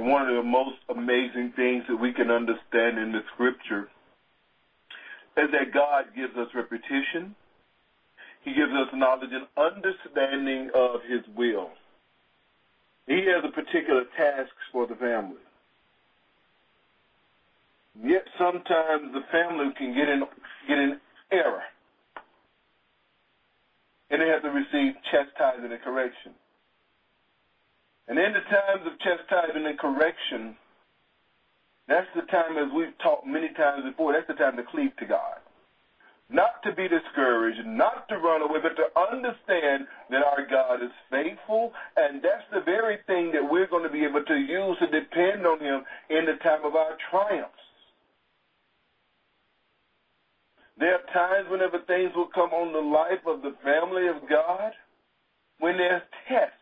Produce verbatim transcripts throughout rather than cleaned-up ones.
And one of the most amazing things that we can understand in the scripture is that God gives us repetition. He gives us knowledge and understanding of his will. He has a particular task for the family. Yet sometimes the family can get in, get in error. And they have to receive chastisement and correction. And in the times of chastisement and correction, that's the time, as we've talked many times before, that's the time to cleave to God. Not to be discouraged, not to run away, but to understand that our God is faithful, and that's the very thing that we're going to be able to use to depend on him in the time of our triumphs. There are times whenever things will come on the life of the family of God, when there's test.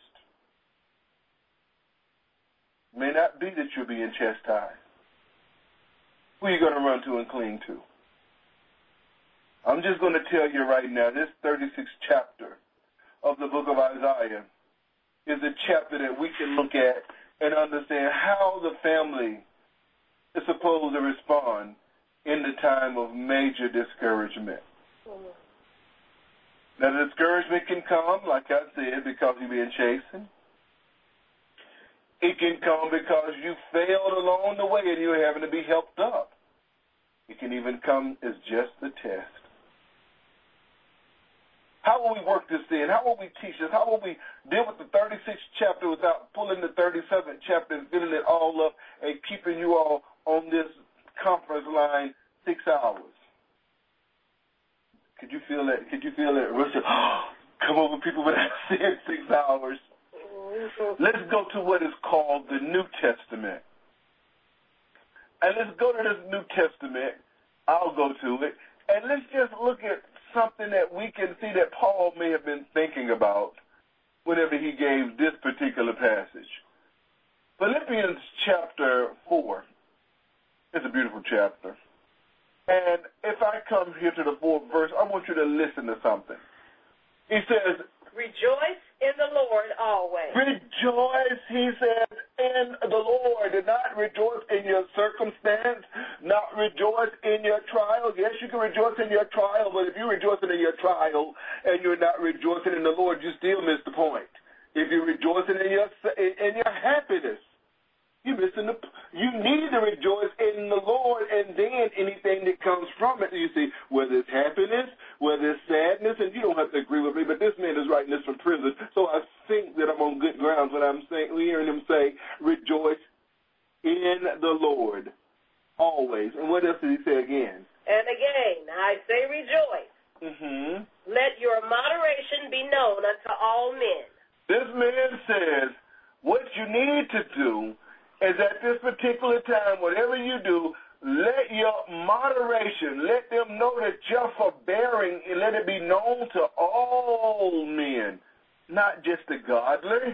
It may not be that you're being chastised. Who are you going to run to and cling to? I'm just going to tell you right now, this thirty-sixth chapter of the book of Isaiah is a chapter that we can look at and understand how the family is supposed to respond in the time of major discouragement. Now, the discouragement can come, like I said, because you're being chastened. It can come because you failed along the way and you're having to be helped up. It can even come as just a test. How will we work this in? How will we teach this? How will we deal with the thirty-sixth chapter without pulling the thirty-seventh chapter and filling it all up and keeping you all on this conference line six hours? Could you feel that? Could you feel that? Russia, come over people when I said six hours. Let's go to what is called the New Testament. And let's go to this New Testament. I'll go to it. And let's just look at something that we can see that Paul may have been thinking about whenever he gave this particular passage. Philippians chapter four. It's a beautiful chapter. And if I come here to the fourth verse, I want you to listen to something. He says, rejoice in the Lord always. Rejoice, he says, in the Lord. And not rejoice in your circumstance, not rejoice in your trial. Yes, you can rejoice in your trial, but if you're rejoicing in your trial and you're not rejoicing in the Lord, you still miss the point. If you're rejoicing in your, in your happiness, you're missing the, you need to rejoice in the Lord, and then anything that comes from it, you see, whether it's happiness, whether it's sadness, and you don't have to agree with me, but this man is writing this from prison, so I think that I'm on good grounds when I'm saying, hearing him say, rejoice in the Lord always. And what else did he say again? And again, I say rejoice. Mm-hmm. Let your moderation be known unto all men. This man says, what you need to do is at this particular time, whatever you do, let your moderation, let them know that you're forbearing, and let it be known to all men, not just the godly,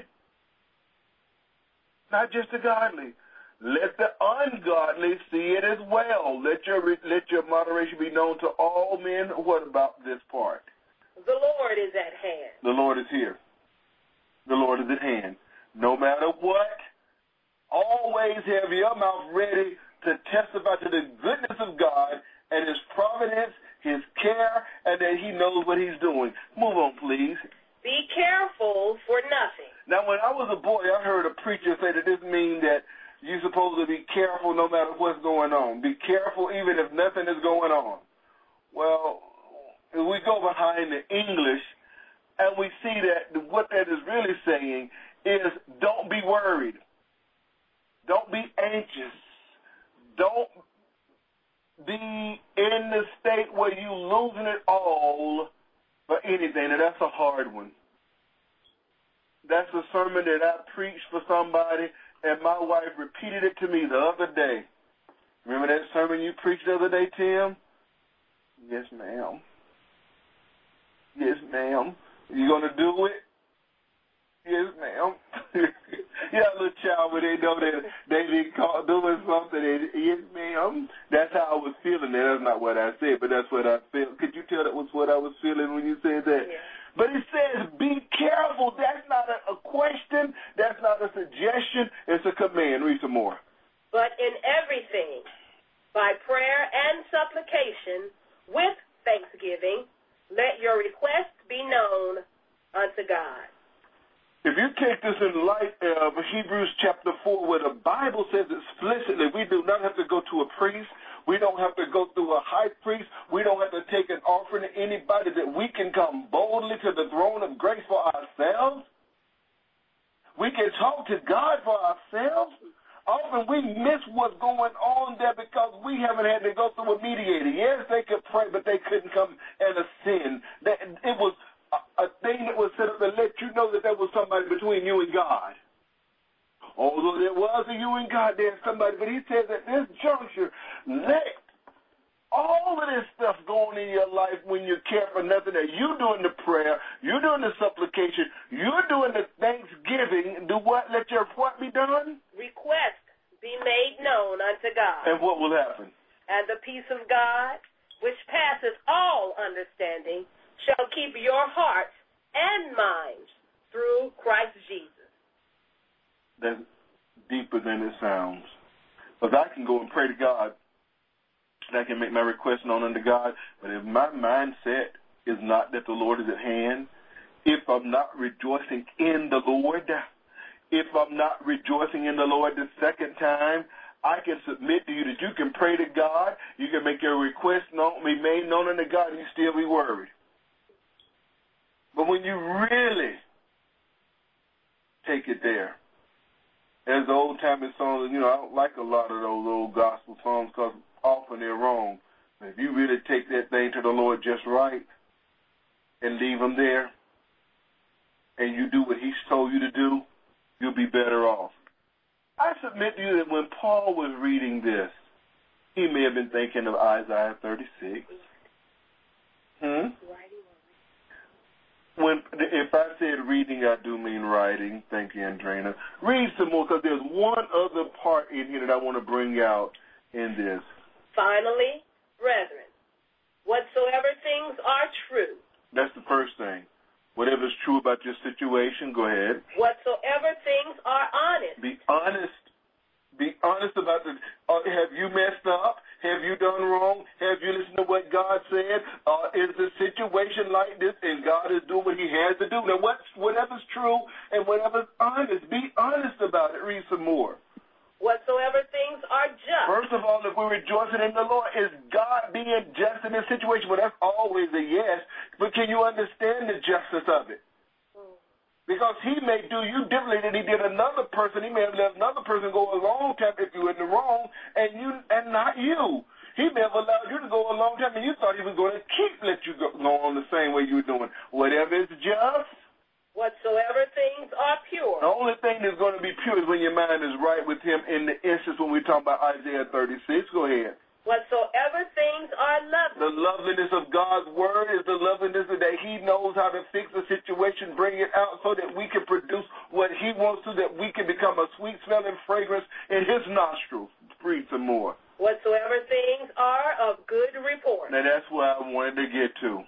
not just the godly. Let the ungodly see it as well. Let your let your moderation be known to all men. What about this part? The Lord is at hand. The Lord is here. The Lord is at hand. No matter what, always have your mouth ready to testify to the goodness of God and his providence, his care, and that he knows what he's doing. Move on, please. Be careful for nothing. Now, when I was a boy, I heard a preacher say that this means that you're supposed to be careful no matter what's going on. Be careful even if nothing is going on. Well, we go behind the English, and we see that what that is really saying is don't be worried. Don't be anxious. Don't be in the state where you're losing it all for anything. And that's a hard one. That's a sermon that I preached for somebody, and my wife repeated it to me the other day. Remember that sermon you preached the other day, Tim? Yes, ma'am. Yes, ma'am. You going to do it? Yes, ma'am. Yeah, a little child, but they know that they be caught doing something. And, yes, ma'am. That's how I was feeling. That's not what I said, but that's what I felt. Could you tell that was what I was feeling when you said that? Yeah. But it says, be careful. That's not a, a question. That's not a suggestion. It's a command. Read some more. some more. But in everything, by prayer and supplication, with thanksgiving, let your requests be known unto God. If you take this in light of Hebrews chapter four, where the Bible says explicitly we do not have to go to a priest, we don't have to go through a high priest, we don't have to take an offering to anybody, that we can come boldly to the throne of grace for ourselves. We can talk to God for ourselves. Often we miss what's going on there because we haven't had to go through a mediator. Yes, they could pray, but they couldn't come and ascend. It was a thing that was set up to let you know that there was somebody between you and God. Although there was a you and God, there's somebody. But he says at this juncture, let all of this stuff going in your life when you care for nothing, that you're doing the prayer, you're doing the supplication, you're doing the thanksgiving, do what? Let your what be done? Request be made known unto God. And what will happen? And the peace of God, which passes all understanding, shall keep your hearts and minds through Christ Jesus. That's deeper than it sounds. Because I can go and pray to God, and I can make my request known unto God, but if my mindset is not that the Lord is at hand, if I'm not rejoicing in the Lord, if I'm not rejoicing in the Lord the second time, I can submit to you that you can pray to God, you can make your request known, be made known unto God, and you still be worried. But when you really take it there, as the old-timey songs, you know, I don't like a lot of those old gospel songs because often they're wrong. But if you really take that thing to the Lord just right and leave him there, and you do what he's told you to do, you'll be better off. I submit to you that when Paul was reading this, he may have been thinking of Isaiah thirty-six. Hmm? When, if I said reading, I do mean writing. Thank you, Andrina. Read some more, because there's one other part in here that I want to bring out in this. Finally, brethren, whatsoever things are true. That's the first thing. Whatever's true about your situation, go ahead. Whatsoever things are honest. Be honest. Be honest about the, uh, have you messed up? Have you done wrong? Have you listened to what God said? Uh, is the situation like this and God is doing what he has to do? Now, what's, whatever's true and whatever's honest, be honest about it. Read some more. Whatsoever things are just. First of all, if we're rejoicing in the Lord, is God being just in this situation? Well, that's always a yes. But can you understand the justice of it? Because he may do you differently than he did another person. He may have let another person go a long time if you were in the wrong, and you and not you. He may have allowed you to go a long time, and you thought he was going to keep let you go, go on the same way you were doing. Whatever is just. Whatsoever things are pure. The only thing that's going to be pure is when your mind is right with him in the instance when we talk about Isaiah thirty-six. Go ahead. Whatsoever things are lovely. The loveliness of God's word is the loveliness that he knows how to fix the situation, bring it out so that we can produce what he wants to, that we can become a sweet-smelling fragrance in his nostrils. Read some more. Whatsoever things are of good report. Now that's where I wanted to get to.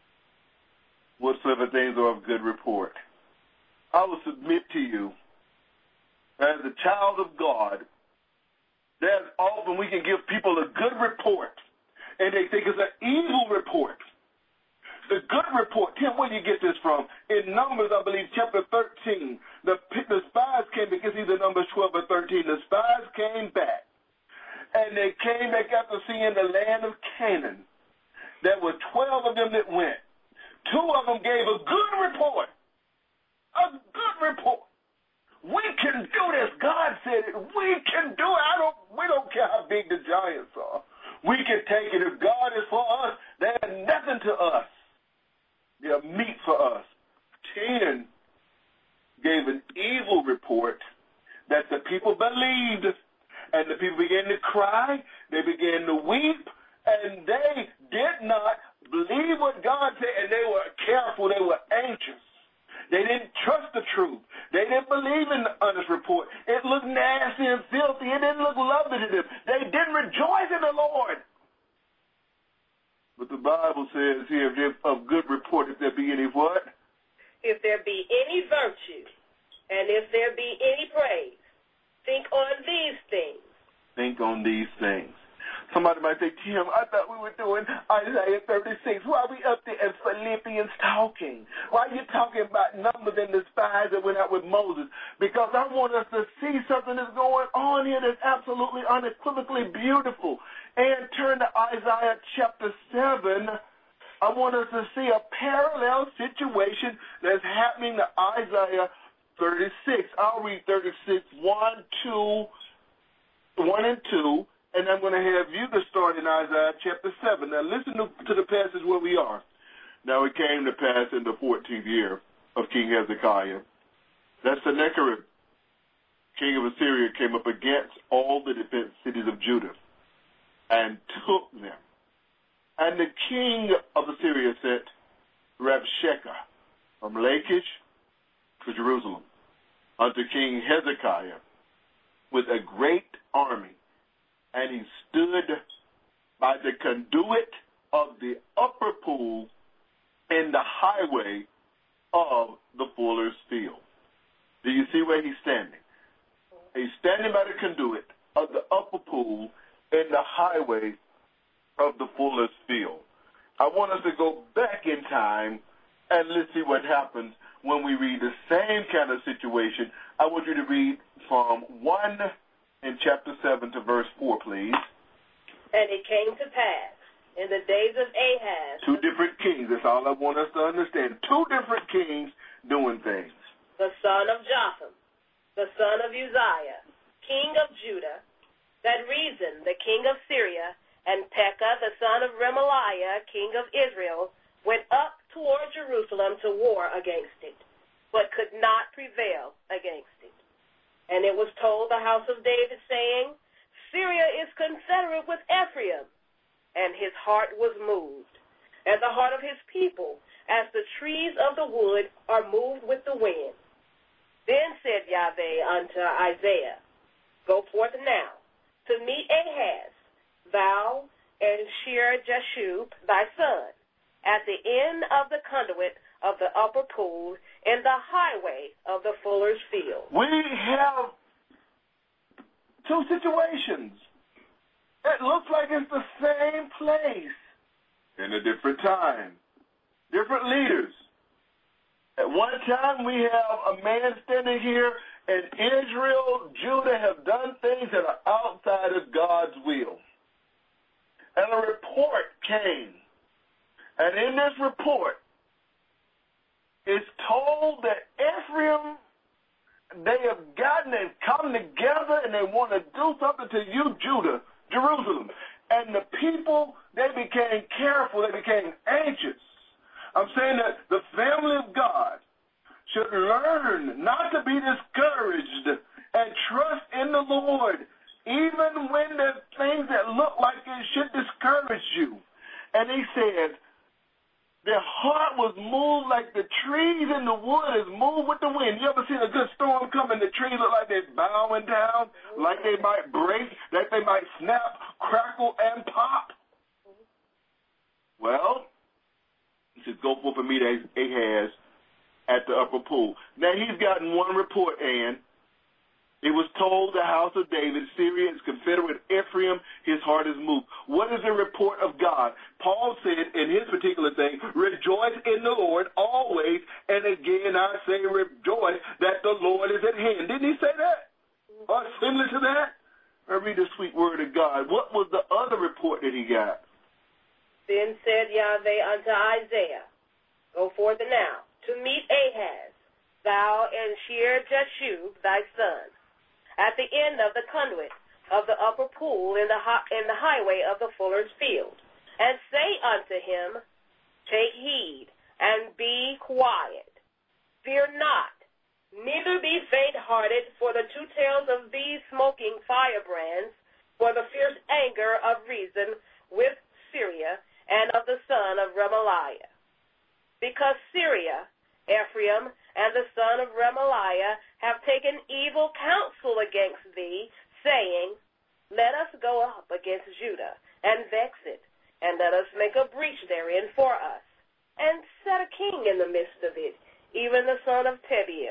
Whatsoever things are of good report. I will submit to you, as a child of God, that often we can give people a good report, and they think it's an evil report. The good report, Tim, where do you get this from? In Numbers, I believe, chapter thirteen, the, the spies came, because either Numbers twelve or thirteen, the spies came back, and they came back after seeing the land of Canaan. There were twelve of them that went. Two of them gave a good report. A good report. We can do this. God said it. We can do it. I don't, we don't care how big the giants are. We can take it. If God is for us, they're nothing to us. They're meat for us. Ten gave an evil report that the people believed. And the people began to cry. They began to weep. And they did not believe what God said. And they were careful. They were anxious. They didn't trust the truth. They didn't believe in the honest report. It looked nasty and filthy. It didn't look lovely to them. They didn't rejoice in the Lord. But the Bible says here, if of good report, if there be any what? If there be any virtue, and if there be any praise, Think on these things. Think on these things. Somebody might say, Tim, I thought we were doing Isaiah thirty-six. Why are we up there in Philippians talking? Why are you talking about numbers and the spies that went out with Moses? Because I want us to see something that's going on here that's absolutely unequivocally beautiful. And turn to Isaiah chapter seven. I want us to see a parallel situation that's happening to Isaiah thirty-six. I'll read thirty-six, one, two, one and two. And I'm going to have you to start in Isaiah chapter seven. Now listen to, to the passage where we are. Now it came to pass in the fourteenth year of King Hezekiah that Sennacherib, king of Assyria, came up against all the defense cities of Judah and took them. And the king of Assyria sent Rabshakeh from Lachish to Jerusalem unto King Hezekiah with a great army. And he stood by the conduit of the upper pool in the highway of the fuller's field. Do you see where he's standing? He's standing by the conduit of the upper pool in the highway of the fuller's field. I want us to go back in time and let's see what happens when we read the same kind of situation. I want you to read from one in chapter seven to verse four, please. And it came to pass in the days of Ahaz. Two different kings. That's all I want us to understand. Two different kings doing things. The son of Jotham, the son of Uzziah, king of Judah, that Rezin, the king of Syria, and Pekah, the son of Remaliah, king of Israel, went up toward Jerusalem to war against it, but could not prevail against it. And it was told the house of David, saying, Syria is confederate with Ephraim. And his heart was moved, and the heart of his people, as the trees of the wood are moved with the wind. Then said Yahweh unto Isaiah, Go forth now to meet Ahaz, thou and Shear-Jashub thy son, at the end of the conduit of the upper pool in the highway of the fuller's field. We have two situations. It looks like it's the same place in a different time. Different leaders. At one time we have a man standing here, and Israel, Judah have done things that are outside of God's will. And a report came. And in this report, it's told that Ephraim, they have gotten and come together and they want to do something to you, Judah, Jerusalem. And the people, they became careful, they became anxious. I'm saying that the family of God should learn not to be discouraged and trust in the Lord, even when there's things that look like it should discourage you. And he says, their heart was moved like the trees in the wood is moved with the wind. You ever seen a good storm come and the trees look like they're bowing down, like they might break, like they might snap, crackle, and pop? Well, he says, go forth and meet Ahaz at the upper pool. Now, he's gotten one report, Ann. It was told the house of David, Syria is confederate with Ephraim, his heart is moved. What is the report of God? Paul said in his particular thing, rejoice in the Lord always, and again I say rejoice that the Lord is at hand. Didn't he say that? Or similar to that? I read the sweet word of God. What was the other report that he got? Then said Yahweh unto Isaiah, Go forth now to meet Ahaz, thou and Shear-Jashub thy son, at the end of the conduit of the upper pool in the hi- in the highway of the fuller's field, and say unto him, Take heed, and be quiet. Fear not, neither be faint-hearted for the two tails of these smoking firebrands, for the fierce anger of Rezin with Syria, and of the son of Remaliah. Because Syria, Ephraim, and the son of Remaliah have taken evil counsel against thee, saying, Let us go up against Judah, and vex it, and let us make a breach therein for us, and set a king in the midst of it, even the son of Tebiel.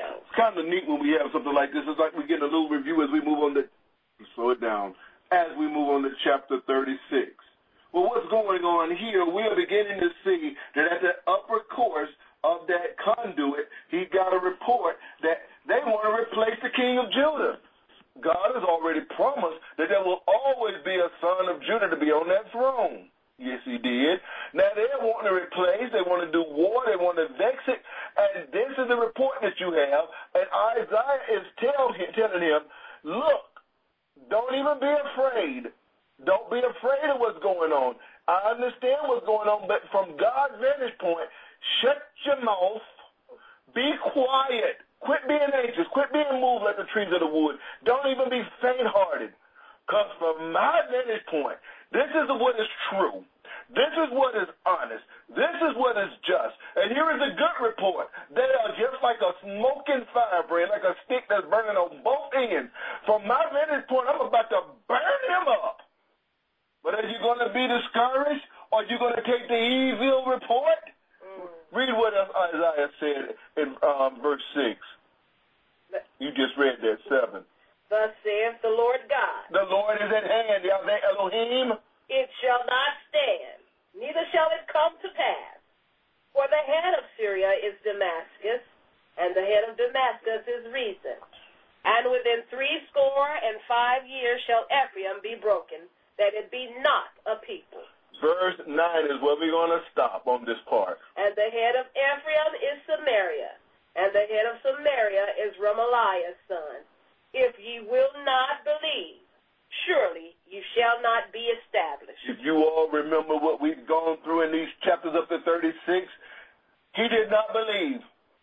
Israel. It's kind of neat when we have something like this. It's like we get a little review as we move on to, slow it down, as we move on to chapter thirty-six. Well, what's going on here, we are beginning to see that at the upper course of that conduit, he got a report that they want to replace the king of Judah. God has already promised that there will always be a son of Judah to be on that throne. Yes, he did. Now, they're wanting to replace, they want to do war, they want to vex it, and this is the report that you have, and Isaiah is tell him, telling him, look, don't even be afraid. Don't be afraid of what's going on. I understand what's going on, but from God's vantage point, shut your mouth, be quiet, quit being anxious, quit being moved like the trees of the wood. Don't even be faint-hearted, because from my vantage point, this is what is true. This is what is honest. This is what is just. And here is a good report. They are just like a smoking firebrand, like a stick that's burning on both ends. From my vantage point, I'm about to burn him up. But are you going to be discouraged? Or are you going to take the evil report? Mm. Read what Isaiah said in um, verse six. You just read that, seven. Thus saith the Lord God. The Lord is at hand, Yahweh Elohim. It shall not stand, neither shall it come to pass. For the head of Syria is Damascus, and the head of Damascus is Rezin. And within three score and five years shall Ephraim be broken, that it be not a people. Verse nine is where we're going to stop on this part. And the head of Ephraim is Samaria, and the head of Samaria is Remaliah's son. If ye will not believe, surely you shall not be established. If you all remember what we've gone through in these chapters up to thirty-six, he did not believe.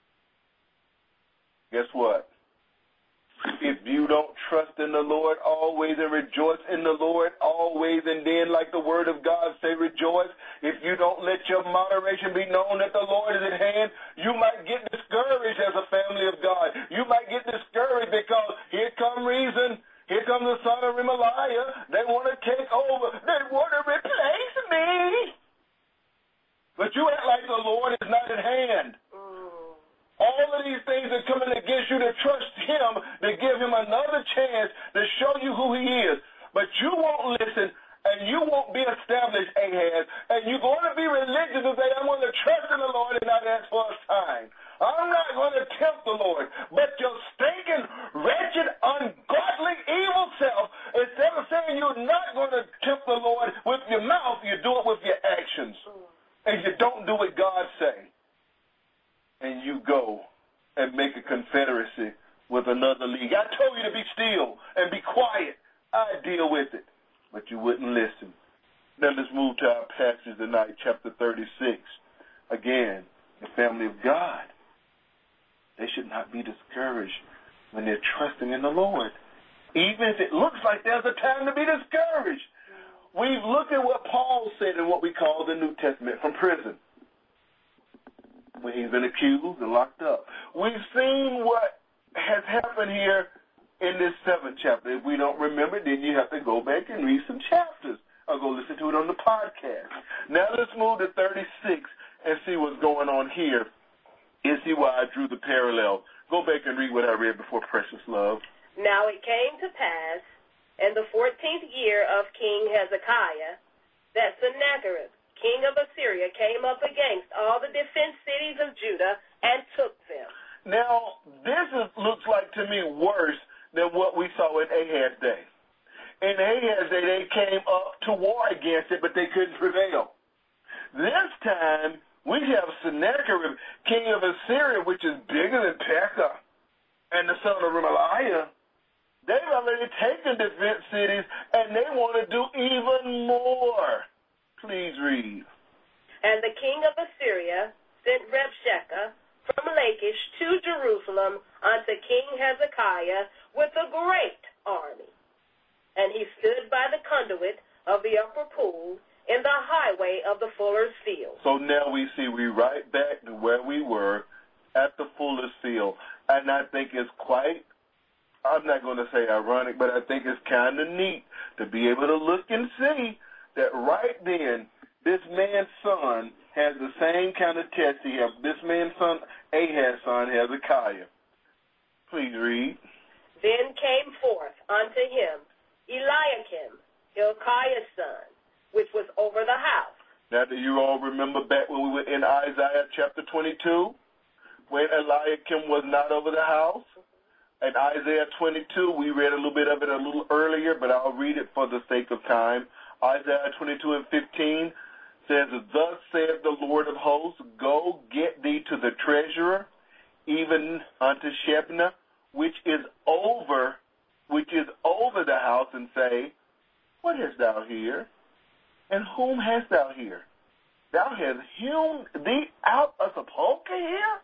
Guess what? If you don't trust in the Lord always and rejoice in the Lord always, and then like the word of God say rejoice, if you don't let your moderation be known that the Lord is at hand, you might get discouraged as a family of God. You might get discouraged because here come reason. Here comes the son of Remaliah. They want to take over. They want to replace me. But you act like the Lord is not at hand. Mm. All of these things are coming against you to trust him, to give him another chance to show you who he is. But you won't listen, and you won't be established, Ahaz, and you're going to be religious and say, I'm going to trust in the Lord and not ask for a sign. I'm not going to tempt the Lord, but your stinking, wretched, ungodly, evil self, instead of saying you're not going to tempt the Lord with your mouth, you do it with your actions. And you don't do what God say. And you go and make a confederacy with another league. I told you to be still and be quiet. I deal with it. But you wouldn't listen. Now let's move to our passage tonight, chapter thirty-six. Again, the family of God. They should not be discouraged when they're trusting in the Lord. Even if it looks like there's a time to be discouraged. We've looked at what Paul said in what we call the New Testament from prison, when he's been accused and locked up. We've seen what has happened here in this seventh chapter. If we don't remember, then you have to go back and read some chapters or go listen to it on the podcast. Now let's move to thirty-six and see what's going on here and see why I drew the parallel. Go back and read what I read before, precious love. Now it came to pass in the fourteenth year of King Hezekiah that Sennacherib, king of Assyria, came up against all the defense cities of Judah and took them. Now, this is, looks like to me worse than what we saw in Ahaz's day. In Ahaz's day, they came up to war against it, but they couldn't prevail. This time, we have Sennacherib, king of Assyria, which is bigger than Pekah, and the son of Remaliah. They've already taken defense cities, and they want to do even more. Please read. And the king of Assyria sent Rabshakeh from Lachish to Jerusalem unto King Hezekiah with a great army. And he stood by the conduit of the upper pool in the highway of the fuller's field. So now we see we right back to where we were at the fuller's field. And I think it's quite, I'm not going to say ironic, but I think it's kind of neat to be able to look and see that right then, this man's son has the same kind of test he has. This man's son, Ahaz's son, Hezekiah. Please read. Then came forth unto him Eliakim, Hilkiah's son, which was over the house. Now, do you all remember back when we were in Isaiah chapter twenty-two, when Eliakim was not over the house? In Isaiah twenty-two, we read a little bit of it a little earlier, but I'll read it for the sake of time. Isaiah twenty-two and fifteen says, Thus saith the Lord of hosts, Go get thee to the treasurer, even unto Shebna, which is over, which is over the house, and say, What hast thou here? And whom hast thou here? Thou hast hewn thee out a sepulchre here?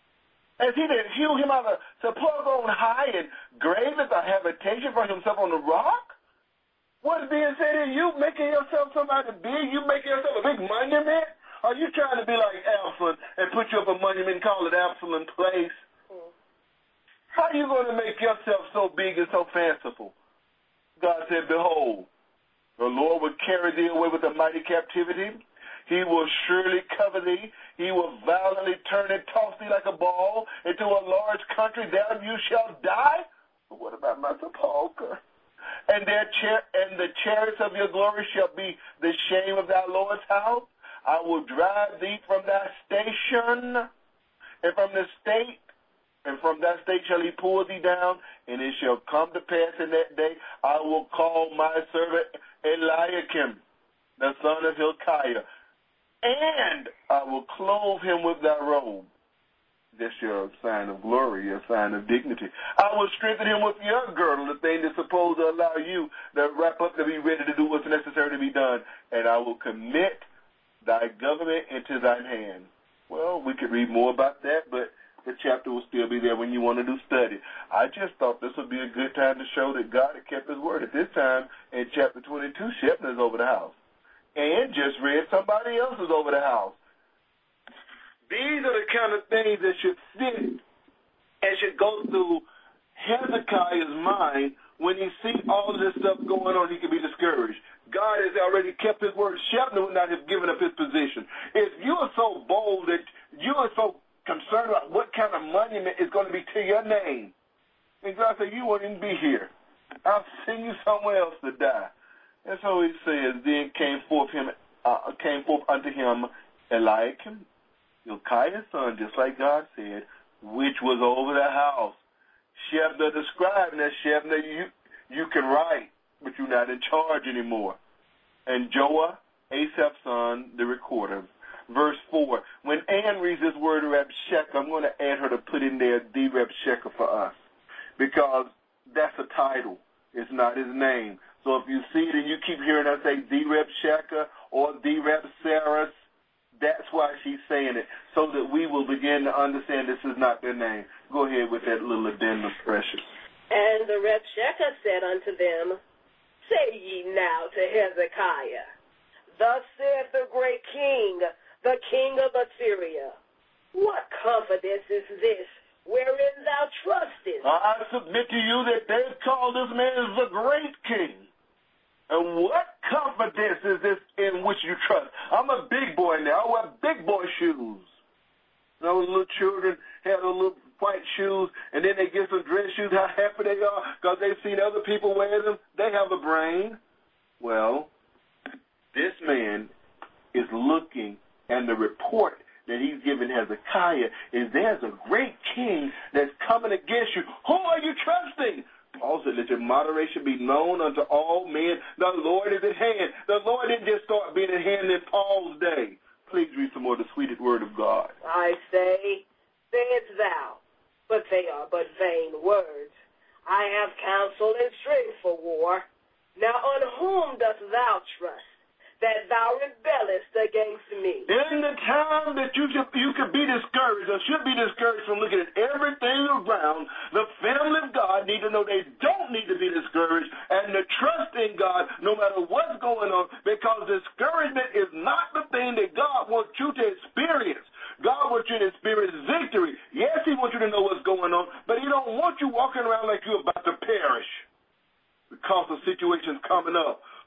As he did hew him out of a sepulchre on high, and graveth a habitation for himself on the rock? What's being said here? You making yourself somebody big? You making yourself a big monument? Are you trying to be like Absalom and put you up a monument and call it Absalom Place? Mm. How are you going to make yourself so big and so fanciful? God said, Behold, the Lord will carry thee away with a mighty captivity. He will surely cover thee. He will violently turn and toss thee like a ball into a large country. There you shall die. But what about my sepulchre? And, their char- and the chariots of your glory shall be the shame of thy Lord's house. I will drive thee from thy station, and from the state, and from that state shall he pull thee down, and it shall come to pass in that day, I will call my servant Eliakim, the son of Hilkiah, and I will clothe him with thy robe. That's your sign of glory, your sign of dignity. I will strengthen him with your girdle, the thing that's supposed to allow you to wrap up to be ready to do what's necessary to be done, and I will commit thy government into thine hand. Well, we could read more about that, but the chapter will still be there when you want to do study. I just thought this would be a good time to show that God had kept his word. At this time, in chapter twenty-two, Shebna is over the house. And just read somebody else is over the house. These are the kind of things that should sit and should go through Hezekiah's mind when he sees all of this stuff going on. He can be discouraged. God has already kept his word. Shebna would not have given up his position. If you are so bold that you are so concerned about what kind of monument is going to be to your name, and God said, you won't even be here. I'll send you somewhere else to die. And so he says, then came forth him, uh, came forth unto him Eliakim, Hilkiah's son, just like God said, which was over the house. Shebna described that Shebna, you you can write, but you're not in charge anymore. And Joah, Asaph's son, the recorder. Verse four, when Ann reads this word Rabshakeh, I'm going to add her to put in there the Rabshakeh for us, because that's a title. It's not his name. So if you see it and you keep hearing her say the Rabshakeh or the Rabsaris, that's why she's saying it, so that we will begin to understand this is not their name. Go ahead with that little addendum, Precious. And the Rabshakeh said unto them, Say ye now to Hezekiah, Thus saith the great king, the king of Assyria, What confidence is this, wherein thou trustest? I submit to you that they call this man the great king. And what confidence is this in which you trust? I'm a big boy now. I wear big boy shoes. Those little children have those little white shoes, and then they get some dress shoes. How happy they are because they've seen other people wear them. They have a brain. Well, this man is looking, and the report that he's given Hezekiah is there's a great king that's coming against you. Who are you trusting? Paul said, let your moderation be known unto all men. The Lord is at hand. The Lord didn't just start being at hand in Paul's day. Please read some more of the sweetest word of God. I say, sayest thou, but they are but vain words. I have counsel and strength for war. Now on whom dost thou trust, that thou rebellest against me? In the time that you should, you could be discouraged, or should be discouraged from looking at everything around, the family of God need to know they don't need to be discouraged and to trust in God no matter what's going on, because discouragement is not the thing that God wants you to experience. God wants you to experience victory. Yes, he wants you to know what's going on, but he don't want you walking around like you're about to perish because of situations coming up.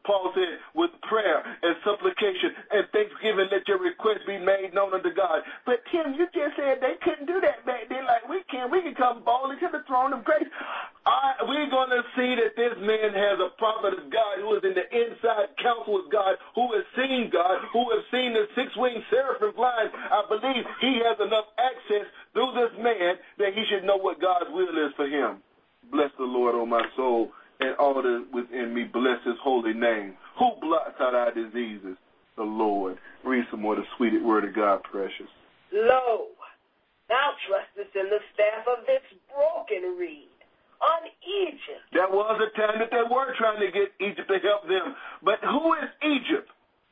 Paul said, with prayer and supplication and thanksgiving, let your requests be made known unto God. But Tim, you just said they couldn't do that back then like we can. We can come boldly to the throne of grace. I, we're going to see that this man has a prophet of God who is in the inside counsel of God, who has seen God, who has seen the six-winged seraphim flying. I believe he has enough access through this man that he should know what God's will is for him. Bless the Lord, O my soul, and all that is within me. Bless his holy name. Who blots out our diseases? The Lord. Read some more of the sweet word of God, precious. Lo, thou trustest in the staff of this broken reed, on Egypt. There was a time that they were trying to get Egypt to help them. But who is Egypt?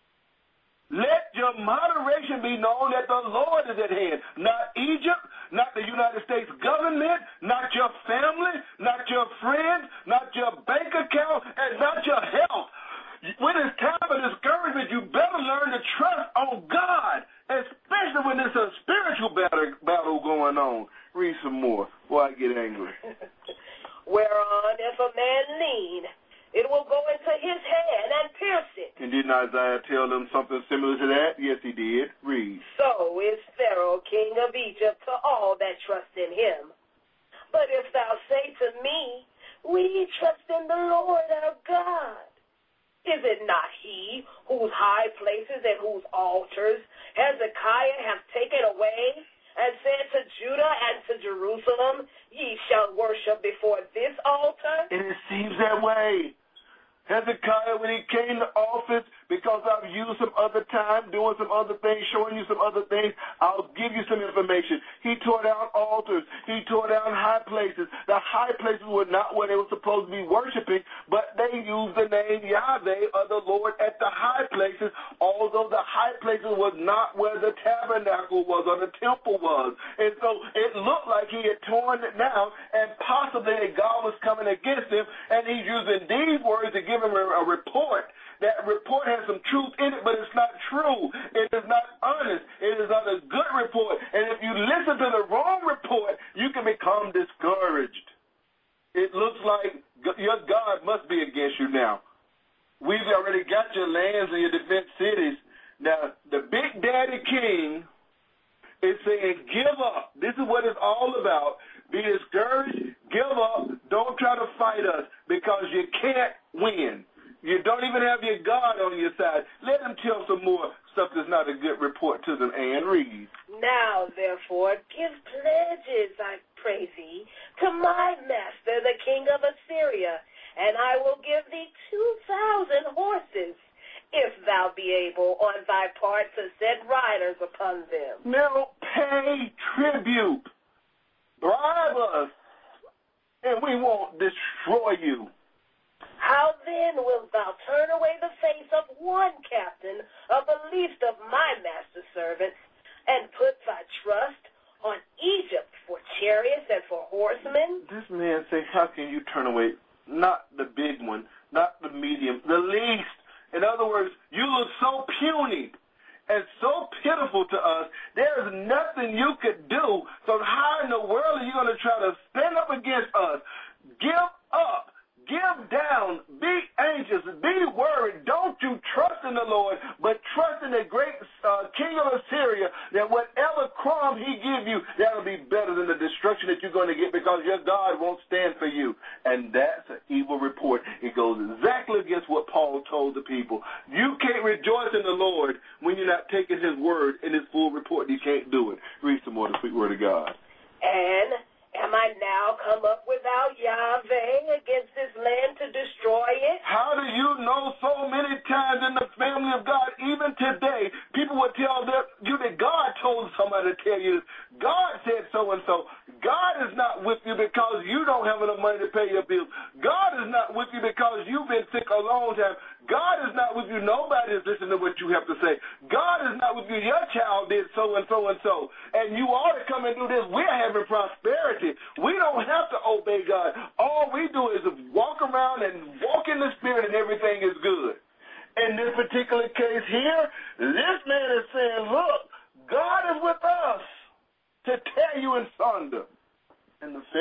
Let your moderation be known that the Lord is at hand. Not Egypt, not the United States government, not your family, not your friends, not your bank account, and not your health. When it's time for discouragement, you better learn to trust on God, especially when there's a spiritual battle, battle going on. Read some more before I get angry. Whereon if a man lean, it will go into his hand and pierce it. And didn't Isaiah tell them something similar to that? Yes, he did. Read. So is Pharaoh, king of Egypt, to all that trust in him. But if thou say to me, we trust in the Lord our God, is it not he whose high places and whose altars Hezekiah hath taken away, and said to Judah and to Jerusalem, ye shall worship before this altar? And it seems that way. Hezekiah, when he came to office, because I've used some other time, doing some other things, showing you some other things, I'll give you some information. He tore down altars. He tore down high places. The high places were not where they were supposed to be worshiping, but they used the name Yahweh or the Lord at the high places, although the high places was not where the tabernacle was or the temple was. And so it looked like he had torn it down, and possibly that God was coming against him, and he's using these words to give him a, a report. That report has some truth in it, but it's not true. It is not honest. It is not a good report. And if you listen to the wrong report, you can become discouraged. It looks like your God must be against you now. We've already got your lands and your defense cities. Now, the Big Daddy King is saying, give up. This is what it's all about. Be discouraged. Give up. Don't try to fight us because you can't win. You don't even have your God on your side. Let him tell some more stuff that's not a good report to them, and read. Now, therefore, give pledges, I pray thee, to my master, the king of Assyria, and I will give thee two thousand horses, if thou be able on thy part to set riders upon them. Now pay tribute. Bribe us, and we won't destroy you. How then wilt thou turn away the face of one captain of the least of my master's servants, and put thy trust on Egypt for chariots and for horsemen? This man say, how can you turn away not the big one, not the medium, the least? In other words, you look so puny and so pitiful to us, there is nothing you could do. So how in the world are you going to try to stand up against us? Give up. Give down, be anxious, be worried. Don't you trust in the Lord, but trust in the great uh, king of Assyria, that whatever crumb he give you, that'll be better than the destruction that you're going to get, because your God won't stand for you. And that's an evil report. It goes exactly against what Paul told the people. You can't rejoice in the Lord when you're not taking his word in his full report. You can't do it. Read some more of the sweet word of God. And am I now come up without Yahweh against this land to destroy it? How do you know so many times in the family of God, even today, people would tell you that God told somebody to tell you this. God said so-and-so. God is not with you because you don't have enough money to pay your bills. God is not with you because you've been sick a long time. God is not with you. Nobody is listening to what you have to say. God is not with you. Your child did so and so and so. And you ought to come and do this. We're having prosperity. We don't have to obey God. All we do is walk around and walk in the Spirit, and everything is good. In this particular case here, this man is saying, look, God is with us to tear you in sunder. And the family of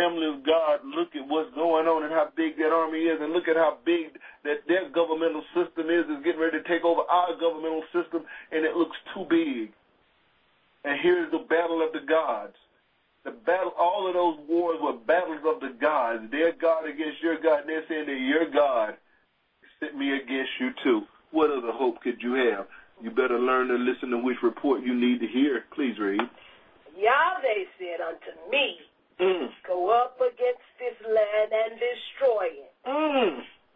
of God look at what's going on and how big that army is, and look at how big that their governmental system is, is getting ready to take over our governmental system, and it looks too big. And here's the battle of the gods. The battle, all of those wars were battles of the gods. Their God against your God, and they're saying that your God sent me against you too. What other hope could you have? You better learn to listen to which report you need to hear. Please read. Yahweh said unto me, mm. Go up against this land and destroy it. Mm.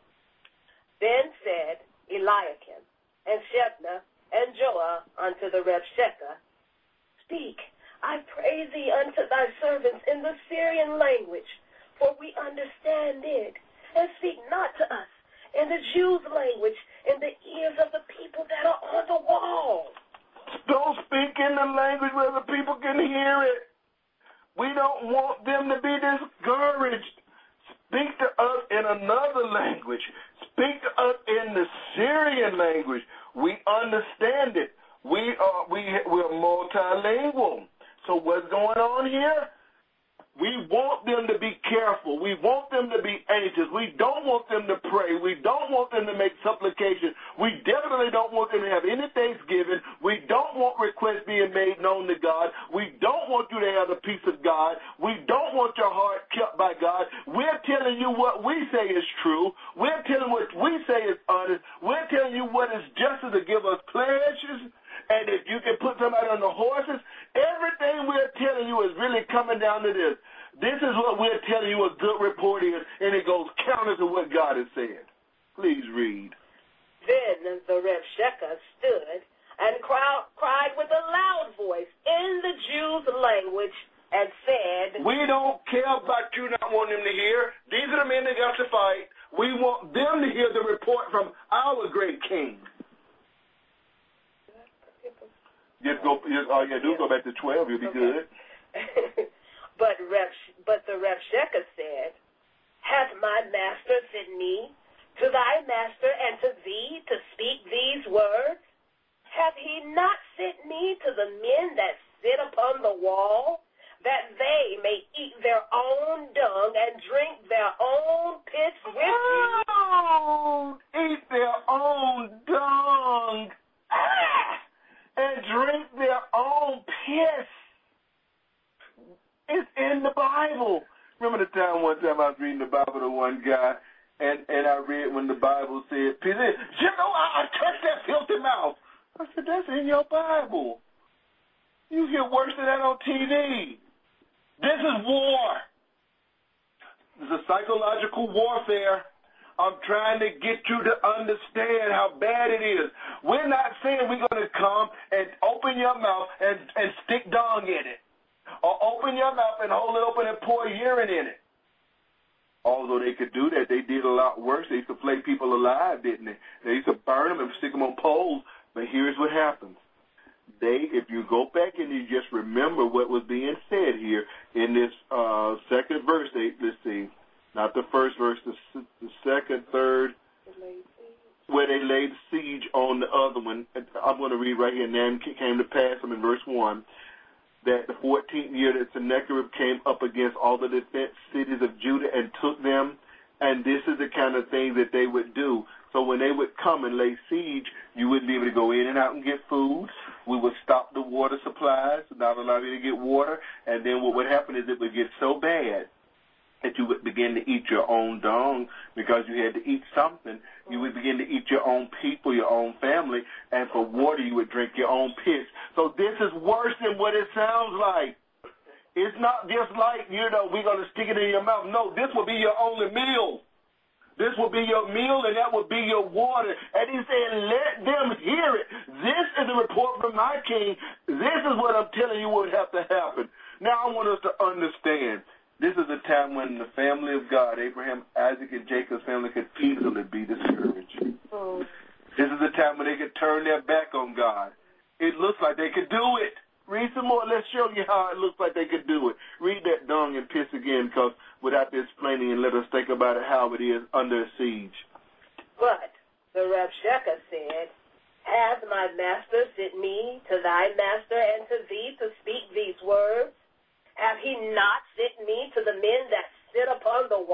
Then said Eliakim and Shebna and Joah unto the Revshekah, Speak, I pray thee unto thy servants in the Syrian language, for we understand it, and speak not to us in the Jews' language in the ears of the people that are on the wall. Don't speak in the language where the people can hear it. We don't want them to be discouraged. Speak to us in another language. Speak to us in the Syrian language. We understand it. We are we we're multilingual. So what's going on here? We want them to be careful. We want them to be anxious. We don't want them to pray. We don't want them to make supplication. We definitely don't want them to have any thanksgiving. We don't want requests being made known to God. We don't want you to have the peace of God. We don't want your heart kept by God. We're telling you what we say is true. We're telling what we say is honest. We're telling you what is just to give us pleasures. And if you can put somebody on the horses, everything we're telling you is really coming down to this. This is what we're telling you a good report is, and it goes counter to what God has said. Please read. Then the Revshekah stood and cried, cried with a loud voice in the Jews' language and said, We don't care about you not wanting them to hear. These are the men that got to fight. We want them to hear the report from our great king. Just go. Just, all you gotta do is go back to twelve. You'll be okay. Good. but Rev, but the Revshekah said, Hath my master sent me to thy master and to thee to speak these words? Hath he not sent me to the men that sit upon the wall, that they may eat their own dung and drink their own piss with me? Oh, eat their own dung. Ah! And drink their own piss. It's in the Bible. Remember the time one time I was reading the Bible to one guy, and, and I read when the Bible said, you know, I, I touched that filthy mouth. I said, that's in your Bible. You hear worse than that on T V. This is war. This is a psychological warfare. I'm trying to get you to understand how bad it is. We're not saying we're going to come and open your mouth and, and stick dung in it. Or open your mouth and hold it open and pour urine in it. Although they could do that, they did a lot worse. They used to flay people alive, didn't they? They used to burn them and stick them on poles. But here's what happens. They, if you go back and you just remember what was being said here in this uh, second verse, they, let's see. Not the first verse, the, the second, third, where they laid siege on the other one. I'm going to read right here. And then it came to pass, I'm in verse one, that the fourteenth year that Sennacherib came up against all the defense cities of Judah and took them. And this is the kind of thing that they would do. So when they would come and lay siege, you wouldn't be able to go in and out and get food. We would stop the water supplies, not allow you to get water. And then what would happen is it would get so bad that you would begin to eat your own dung because you had to eat something. You would begin to eat your own people, your own family, and for water you would drink your own piss. So this is worse than what it sounds like. It's not just like, you know, we're going to stick it in your mouth. No, this will be your only meal. This will be your meal, and that will be your water. And he said, let them hear it. This is a report from my king. This is what I'm telling you would have to happen. Now I want us to understand. This is a time when the family of God, Abraham, Isaac, and Jacob's family could easily be discouraged. Oh. This is a time when they could turn their back on God. It looks like they could do it. Read some more. Let's show you how it looks like they could do it. Read that dung and piss again, because without explaining, and let us think about it how it is under siege. But the Revshekah said, Hath my master sent me to thy master and to thee to speak these words? Have he not sent me to the men that sit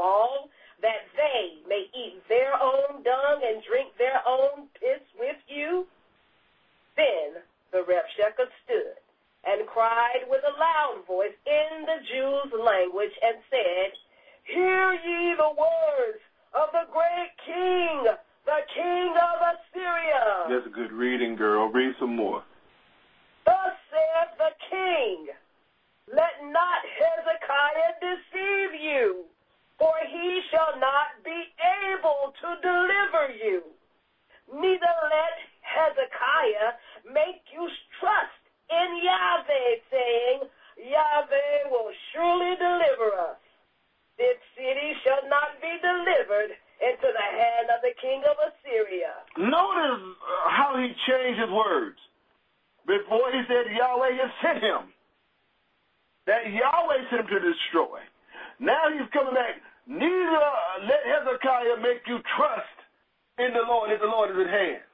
wall, that they may eat their own dung and drink their own piss with you? Then the Rabshakeh stood and cried with a loud voice in the Jews' language and said, Hear ye the words of the great king, the king of Assyria. That's a good reading, girl. Read some more. Thus saith the king, Let not Hezekiah deceive you, for he shall not be able to deliver you. Neither let Hezekiah make you trust in Yahweh, saying, Yahweh will surely deliver us. This city shall not be delivered into the hand of the king of Assyria. Notice how he changed his words. Before he said Yahweh has sent him. That Yahweh sent him to destroy. Now he's coming back. Neither let Hezekiah make you trust in the Lord if the Lord is at hand.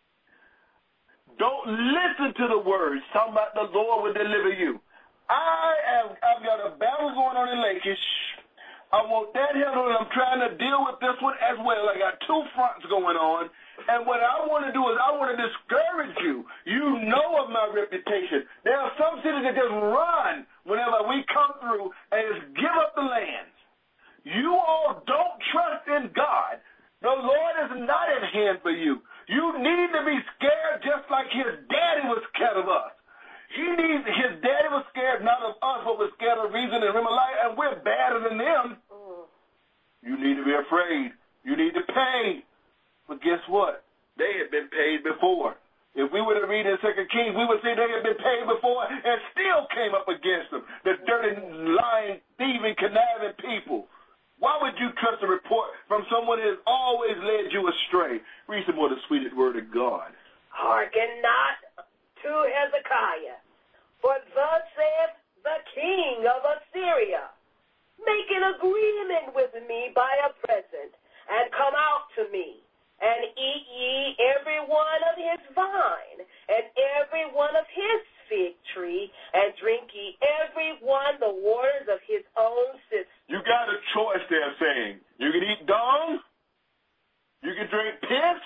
Don't listen to the words talking about the Lord will deliver you. I have I've got a battle going on in Lakish. I want that handled, and I'm trying to deal with this one as well. I got two fronts going on, and what I want to do is I want to discourage you. You know of my reputation. There are some cities that just run whenever we come through and just give up the lands. You all don't trust in God. The Lord is not at hand for you. You need to be scared just like his daddy was scared of us. He needs, his daddy was scared not of us, but was scared of Reason and Remaliah, and we're better than them. Mm. You need to be afraid. You need to pay. But guess what? They had been paid before. If we were to read in Second Kings, we would say they had been paid before and still came up against them. The dirty, lying, thieving, conniving people. Why would you trust a report from someone who has always led you astray? Read some more of the sweetest word of God. Hearken not to Hezekiah, for thus saith the king of Assyria, Make an agreement with me by a present, and come out to me, and eat ye every one of his vine, and every one of his fig tree, and drink ye every one the waters of his own cistern. You got a choice there saying, you can eat dung, you can drink piss,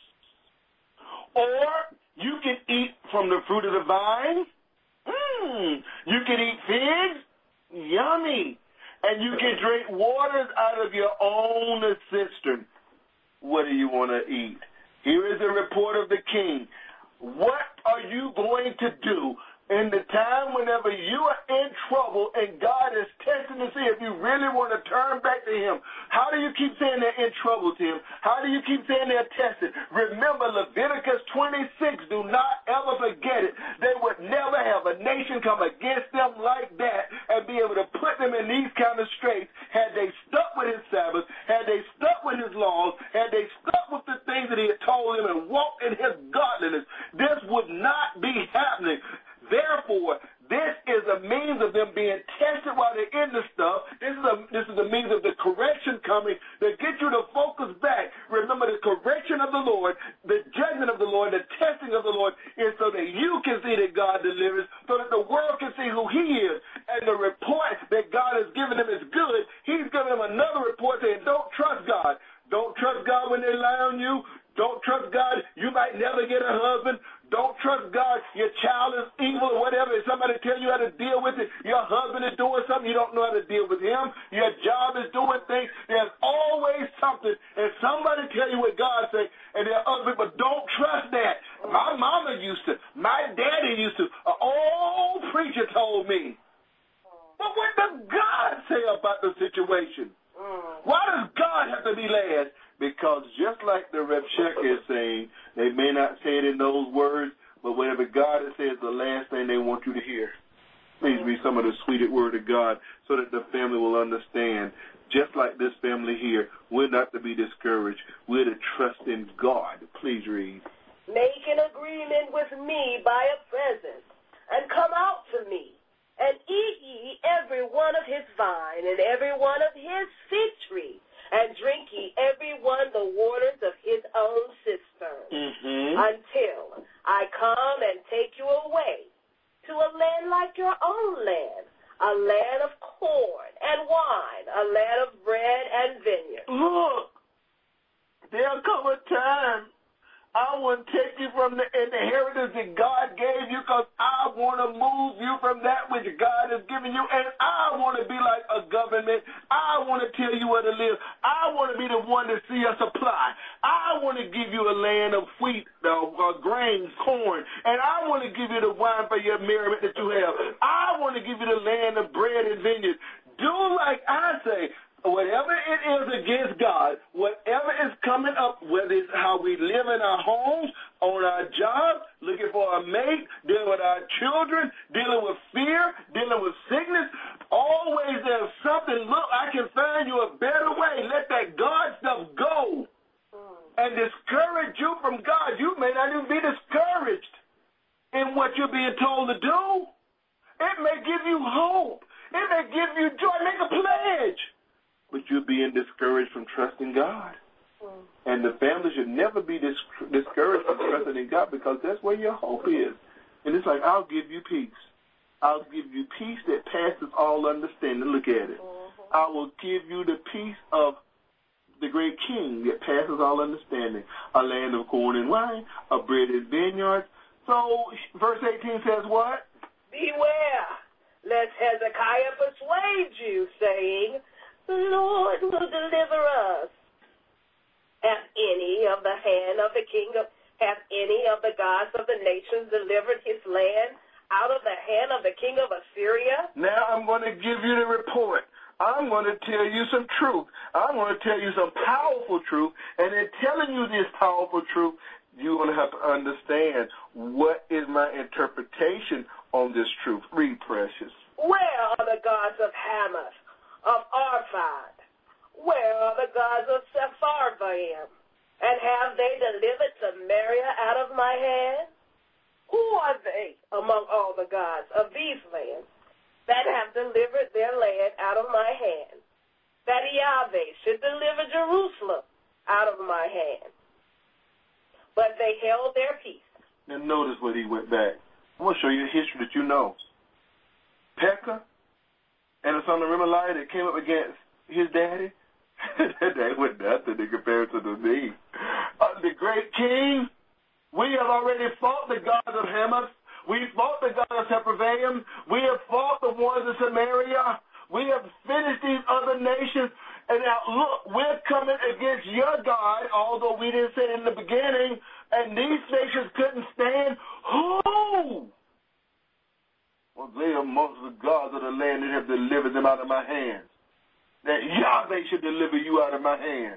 or you can eat from the fruit of the vine. Mmm. You can eat figs. Yummy. And you can drink waters out of your own cistern. What do you want to eat? Here is a report of the king. What are you going to do in the time whenever you are in trouble and God is testing to see if you really want to turn back to him? How do you keep saying they're in trouble to him? How do you keep saying they're tested? Remember Leviticus twenty-six. Do not ever forget it. They would never have a nation come against them like that and be able to put them in these kind of straits had they stuck with his Sabbath, had they stuck with his laws, had they stuck with the things that he had told them and walked in his godliness. This would not be happening. Therefore, this is a means of them being tested while they're in the stuff. This is a this is a means of the correction coming to get you to focus back. Remember, the correction of the Lord, the judgment of the Lord, the testing of the Lord is so that you can see that God delivers, so that the world can see who he is. And the report that God has given them is good. He's given them another report saying, don't trust God. Don't trust God when they lie on you. Don't trust God. You might never get a husband. Don't trust God. Your child is evil or whatever. If somebody tell you how to deal with it, your husband is doing something, you don't know how to deal with him. Your job is doing things. There's always something. And somebody tell you what God say, and there are other people, don't trust that. My mama used to. My daddy used to. An old preacher told me. But what does God say about the situation? Why does God have to be last? Because just like the Rabshakeh is saying, they may not say it in those words, but whatever God has said is the last thing they want you to hear. Please read some of the sweetest word of God so that the family will understand. Just like this family here, we're not to be discouraged. We're to trust in God. Please read. Make an agreement with me by a present, and come out to me, and eat ye every one of his vine, and every one of his fig tree, and drink ye every one the waters of his own cistern, mm-hmm. until I come and take you away to a land like your own land, a land of corn and wine, a land of bread and vineyard. Look, there'll come a time I want to take you from the inheritance that God gave you because I want to move you from that which God has given you, and I want to be like a government. I want to tell you where to live. I want to be the one to see a supply. I want to give you a land of wheat, uh, uh, grains, corn, and I want to give you the wine for your merriment that you have. I want to give you the land of bread and vineyard. Do like I say. Whatever it is against God, whatever is coming up, whether it's how we live in our homes, on our jobs, looking for a mate, dealing with our children, dealing with fear, dealing with sickness, always there's something, look, I can find you a better way. Let that God stuff go and discourage you from God. You may not even be discouraged in what you're being told to do. It may give you hope. It may give you joy. Make a pledge. But you're being discouraged from trusting God. Mm. And the family should never be dis- discouraged from trusting in God because that's where your hope is. And it's like, I'll give you peace. I'll give you peace that passes all understanding. Look at it. Mm-hmm. I will give you the peace of the great King that passes all understanding. A land of corn and wine, a bread and vineyards. So verse eighteen says what? Beware, lest Hezekiah persuade you, saying, the Lord will deliver us. Hath any of the hand of the king of, hath any of the gods of the nations delivered his land out of the hand of the king of Assyria? Now I'm going to give you the report. I'm going to tell you some truth. I'm going to tell you some powerful truth. And in telling you this powerful truth, you're going to have to understand what is my interpretation on this truth. Read, precious. Where are the gods of Hamath, of Arphad? Where are the gods of Sepharvaim? And have they delivered Samaria out of my hand? Who are they among all the gods of these lands that have delivered their land out of my hand, that Yahweh should deliver Jerusalem out of my hand? But they held their peace. Now notice what he went back. I'm going to show you a history that you know. Pekah and the son of Remaliah that came up against his daddy, that daddy was nothing in comparison to me. Uh, the great king, we have already fought the gods of Hamath. We fought the gods of Sepharvaim. We have fought the ones of Samaria. We have finished these other nations. And now, look, we're coming against your God, although we didn't say it in the beginning, and these nations couldn't stand. Who? Well, they are amongst the gods of the land that have delivered them out of my hand. That Yahweh should deliver you out of my hand.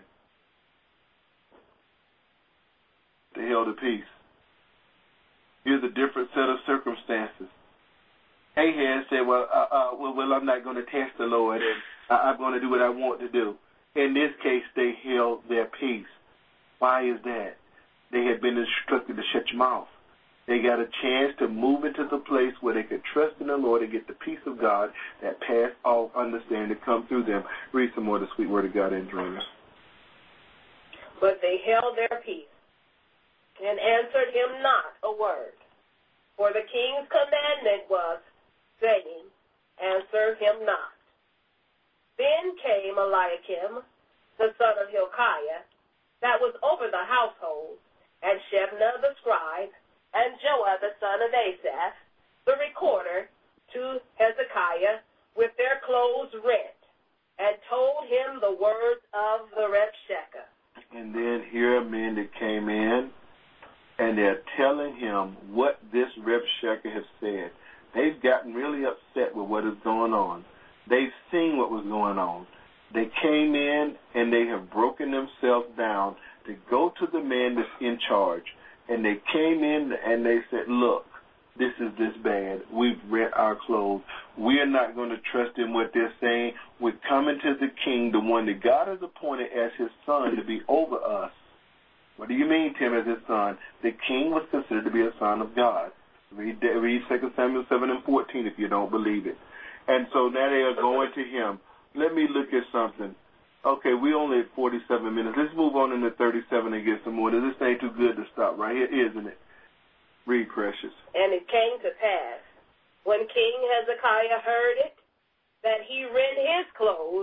They held a peace. Here's a different set of circumstances. Ahaz said, well, uh, uh, well, well, I'm not going to test the Lord, and uh, I'm going to do what I want to do. In this case, they held their peace. Why is that? They had been instructed to shut your mouth. They got a chance to move into the place where they could trust in the Lord and get the peace of God that passed all understanding to come through them. Read some more of the sweet word of God in dreams. But they held their peace and answered him not a word. For the king's commandment was, saying, answer him not. Then came Eliakim, the son of Hilkiah, that was over the household, and Shebna the scribe, and Joah the son of Asaph, the recorder, to Hezekiah with their clothes rent, and told him the words of the Rabshakeh. And then here are men that came in, and they're telling him what this Rabshakeh has said. They've gotten really upset with what is going on. They've seen what was going on. They came in, and they have broken themselves down to go to the man that's in charge. And they came in and they said, look, this is this bad. We've rent our clothes. We are not going to trust in what they're saying. We're coming to the king, the one that God has appointed as his son to be over us. What do you mean, Tim, as his son? The king was considered to be a son of God. Read, read Second Samuel seven and fourteen if you don't believe it. And so now they are going to him. Let me look at something. Okay, we only at forty-seven minutes. Let's move on into thirty-seven and get some more. This ain't too good to stop right here, isn't it? Read, precious. And it came to pass, when King Hezekiah heard it, that he rent his clothes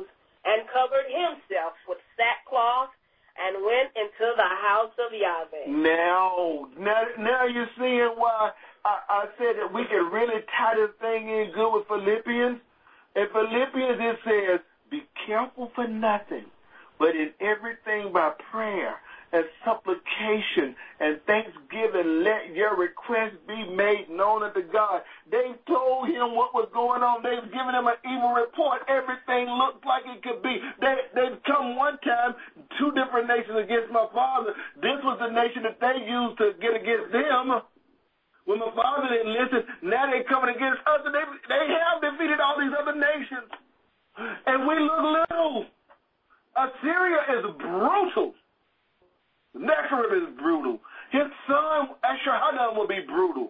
and covered himself with sackcloth, and went into the house of Yahweh. Now, now, now you're seeing why I, I said that we can really tie this thing in good with Philippians. In Philippians it says, be careful for nothing, but in everything by prayer and supplication and thanksgiving, let your requests be made known unto God. They told him what was going on. They've given him an evil report. Everything looked like it could be. They, they've come one time, two different nations against my father. This was the nation that they used to get against them. When my father didn't listen, now they're coming against us, and they, they have defeated all these other nations. And we look little. Assyria is brutal. Sennacherib is brutal. His son, Esarhaddon, will be brutal.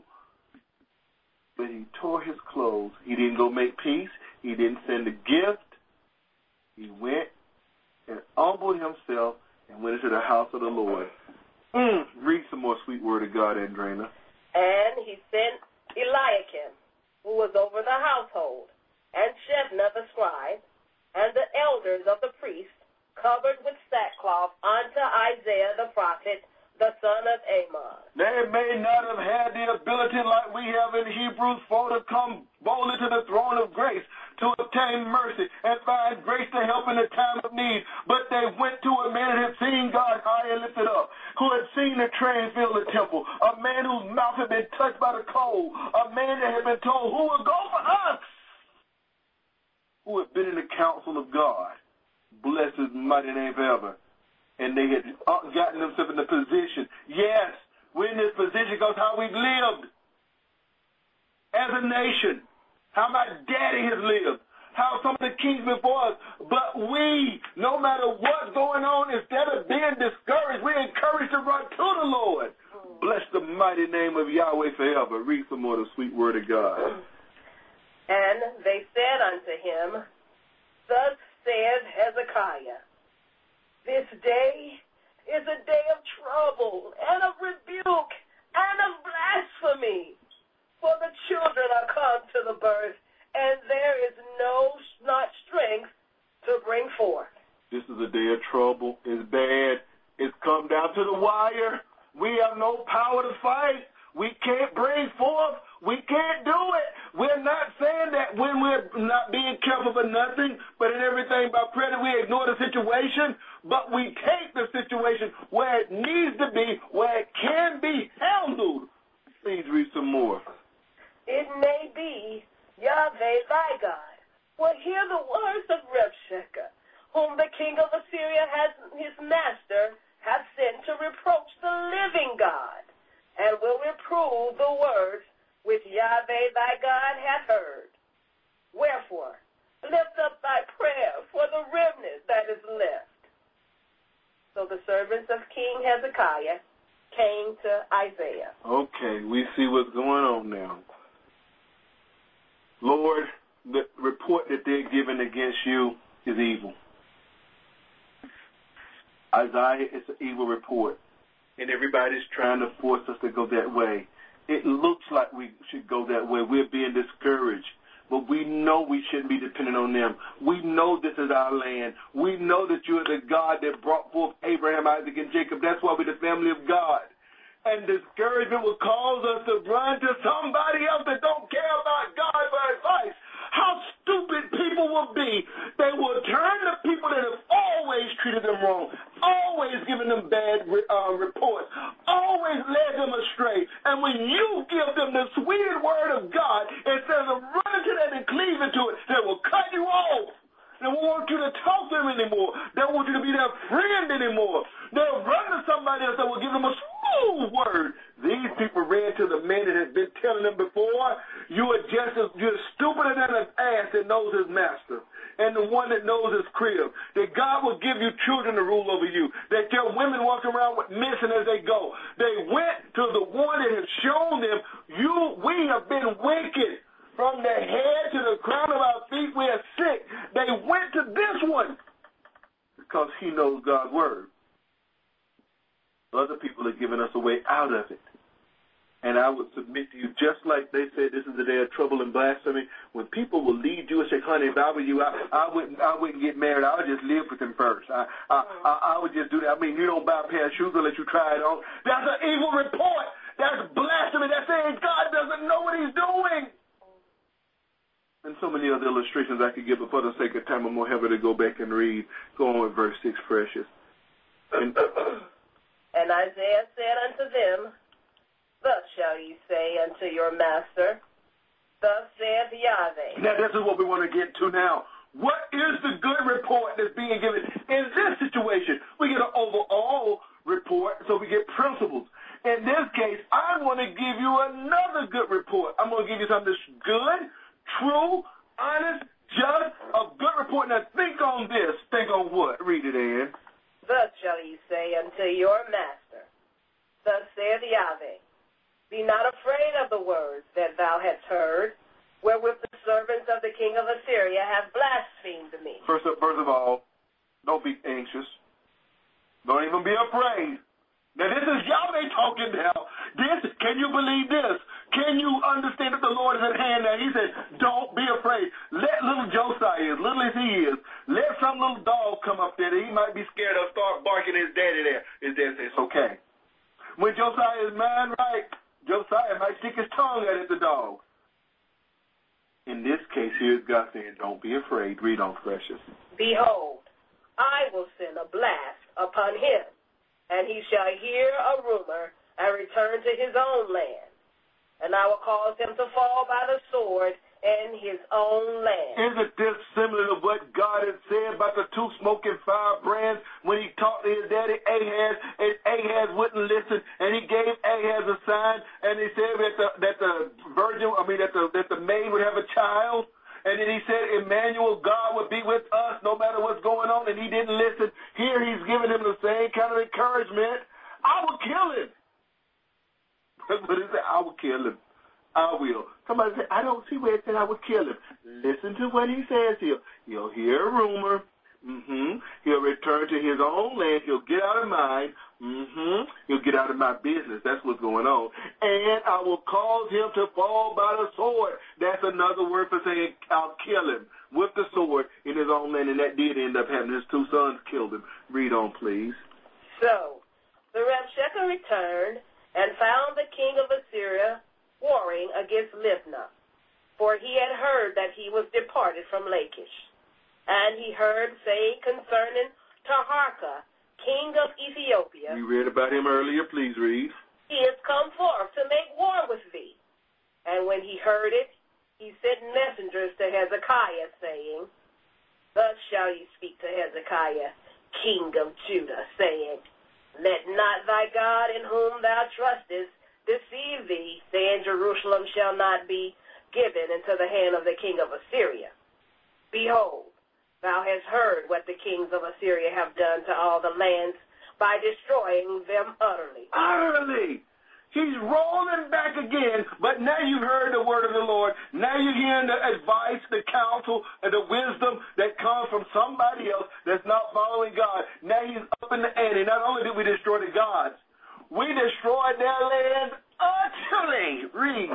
But he tore his clothes. He didn't go make peace. He didn't send a gift. He went and humbled himself and went into the house of the Lord. Mm, read some more sweet word of God, Andrena. And he sent Eliakim, who was over the household, and Shebna the scribe, and the elders of the priests, covered with sackcloth, unto Isaiah the prophet, the son of Amos. They may not have had the ability like we have in Hebrews four to come boldly to the throne of grace to obtain mercy and find grace to help in the time of need. But they went to a man that had seen God high and lifted up, who had seen the train fill the temple, a man whose mouth had been touched by the coal, a man that had been told, who will go for us? Who had been in the counsel of God. Bless his mighty name forever. And they had gotten themselves in the position. Yes, we're in this position because how we've lived as a nation. How my daddy has lived. How some of the kings before us. But we, no matter what's going on, instead of being discouraged, we're encouraged to run to the Lord. Bless the mighty name of Yahweh forever. Read some more of the sweet word of God. And they said unto him, thus saith Hezekiah, this day is a day of trouble and of rebuke and of blasphemy. For the children are come to the birth, and there is no, not strength to bring forth. This is a day of trouble. It's bad. It's come down to the wire. We have no power to fight. We can't bring forth. We can't do it. We're not saying that when we're not being careful for nothing, but in everything by prayer we ignore the situation, but we take the situation where it needs to be, where it can be handled. Please read some more. It may be, Yahweh thy God will hear the words of Rabshakeh, whom the king of Assyria has his master hath sent to reproach the living God, and will reprove the words which Yahweh thy God hath heard. Wherefore, lift up thy prayer for the remnant that is left. So the servants of King Hezekiah came to Isaiah. Okay, we see what's going on now. Lord, the report that they're giving against you is evil. Isaiah, it's an evil report. And everybody's trying to force us to go that way. It looks like we should go that way. We're being discouraged. But we know we shouldn't be dependent on them. We know this is our land. We know that you are the God that brought forth Abraham, Isaac, and Jacob. That's why we're the family of God. And discouragement will cause us to run to somebody else that don't care about God for advice. How stupid people will be. They will turn to people that have always treated them wrong, always given them bad uh, reports, always led them astray. And when you give them the sweetest word of God, instead of running to that and cleaving to it, they will cut you off. They won't want you to talk to them anymore. They don't want you to be their friend anymore. They'll run to somebody else that will give them a smooth word. These people ran to the man that had been telling them before, you are just as, you're stupider than an ass that knows his master and the one that knows his crib. That God will give you children to rule over you. That your women walk around with missing as they go. They went to the one that has shown them, you, we have been wicked. From the head to the crown of our feet, we are sick. They went to this one because he knows God's word. Other people are giving us a way out of it. And I would submit to you, just like they said, this is the day of trouble and blasphemy. When people will lead you and say, honey, if I were you, I, I wouldn't I wouldn't get married. I would just live with him first. I, I, I, I would just do that. I mean, you don't buy a pair of shoes unless you try it on. That's an evil report. That's blasphemy. That's saying God doesn't know what he's doing. And so many other illustrations I could give, but for the sake of time, I'm more heavy to go back and read. Go on with verse six, precious. And, and Isaiah said unto them, thus shall ye say unto your master, thus saith Yahweh. Now, this is what we want to get to now. What is the good report that's being given? In this situation, we get an overall report, so we get principles. In this case, I want to give you another good report. I'm going to give you something that's good, true, honest, just, a good report. Now, think on this. Think on what? Read it, Ann. Thus shall ye say unto your master, thus saith Yahweh, be not afraid of the words that thou hast heard, wherewith the servants of the king of Assyria have blasphemed me. First of, first of all, don't be anxious. Don't even be afraid. Now, this is Yahweh talking now. This, can you believe this? Can you understand that the Lord is at hand now? He said, don't be afraid. Let little Josiah, as little as he is, let some little dog come up there that he might be scared of, start barking his daddy there. His dad says, it's okay. When Josiah is mind right, Josiah might stick his tongue out at the dog. In this case, here's God saying, don't be afraid. Read on, precious. Behold, I will send a blast upon him, and he shall hear a rumor and return to his own land. And I will cause him to fall by the sword in his own land. Isn't this similar to what God had said about the two smoking firebrands when he talked to his daddy Ahaz, and Ahaz wouldn't listen, and he gave Ahaz a sign, and he said that the, that the virgin, I mean, that the, that the maid would have a child. And then he said, Emmanuel, God would be with us no matter what's going on, and he didn't listen. Here he's giving him the same kind of encouragement. I will kill him. That's what he said. I will kill him. I will. Somebody said, I don't see where it said I would kill him. Listen to what he says here. He'll hear a rumor. Mm-hmm. He'll return to his own land. He'll get out of mine. Mm-hmm. He'll get out of my business. That's what's going on. And I will cause him to fall by the sword. That's another word for saying I'll kill him with the sword in his own land. And that did end up happening. His two sons killed him. Read on, please. So the Rabshakeh returned and found the king of Assyria warring against Libnah, for he had heard that he was departed from Lachish. And he heard say concerning Taharka, king of Ethiopia. We read about him earlier. Please read. He is come forth to make war with thee. And when he heard it, he sent messengers to Hezekiah, saying, thus shall ye speak to Hezekiah, king of Judah, saying, let not thy God in whom thou trustest deceive thee, saying Jerusalem shall not be given into the hand of the king of Assyria. Behold, thou hast heard what the kings of Assyria have done to all the lands by destroying them utterly. Utterly! He's rolling back again, but now you heard the word of the Lord. Now you're hearing the advice, the counsel, and the wisdom that comes from somebody else that's not following God. Now he's up in the ante. Not only did we destroy the gods, we destroyed their land utterly. Read.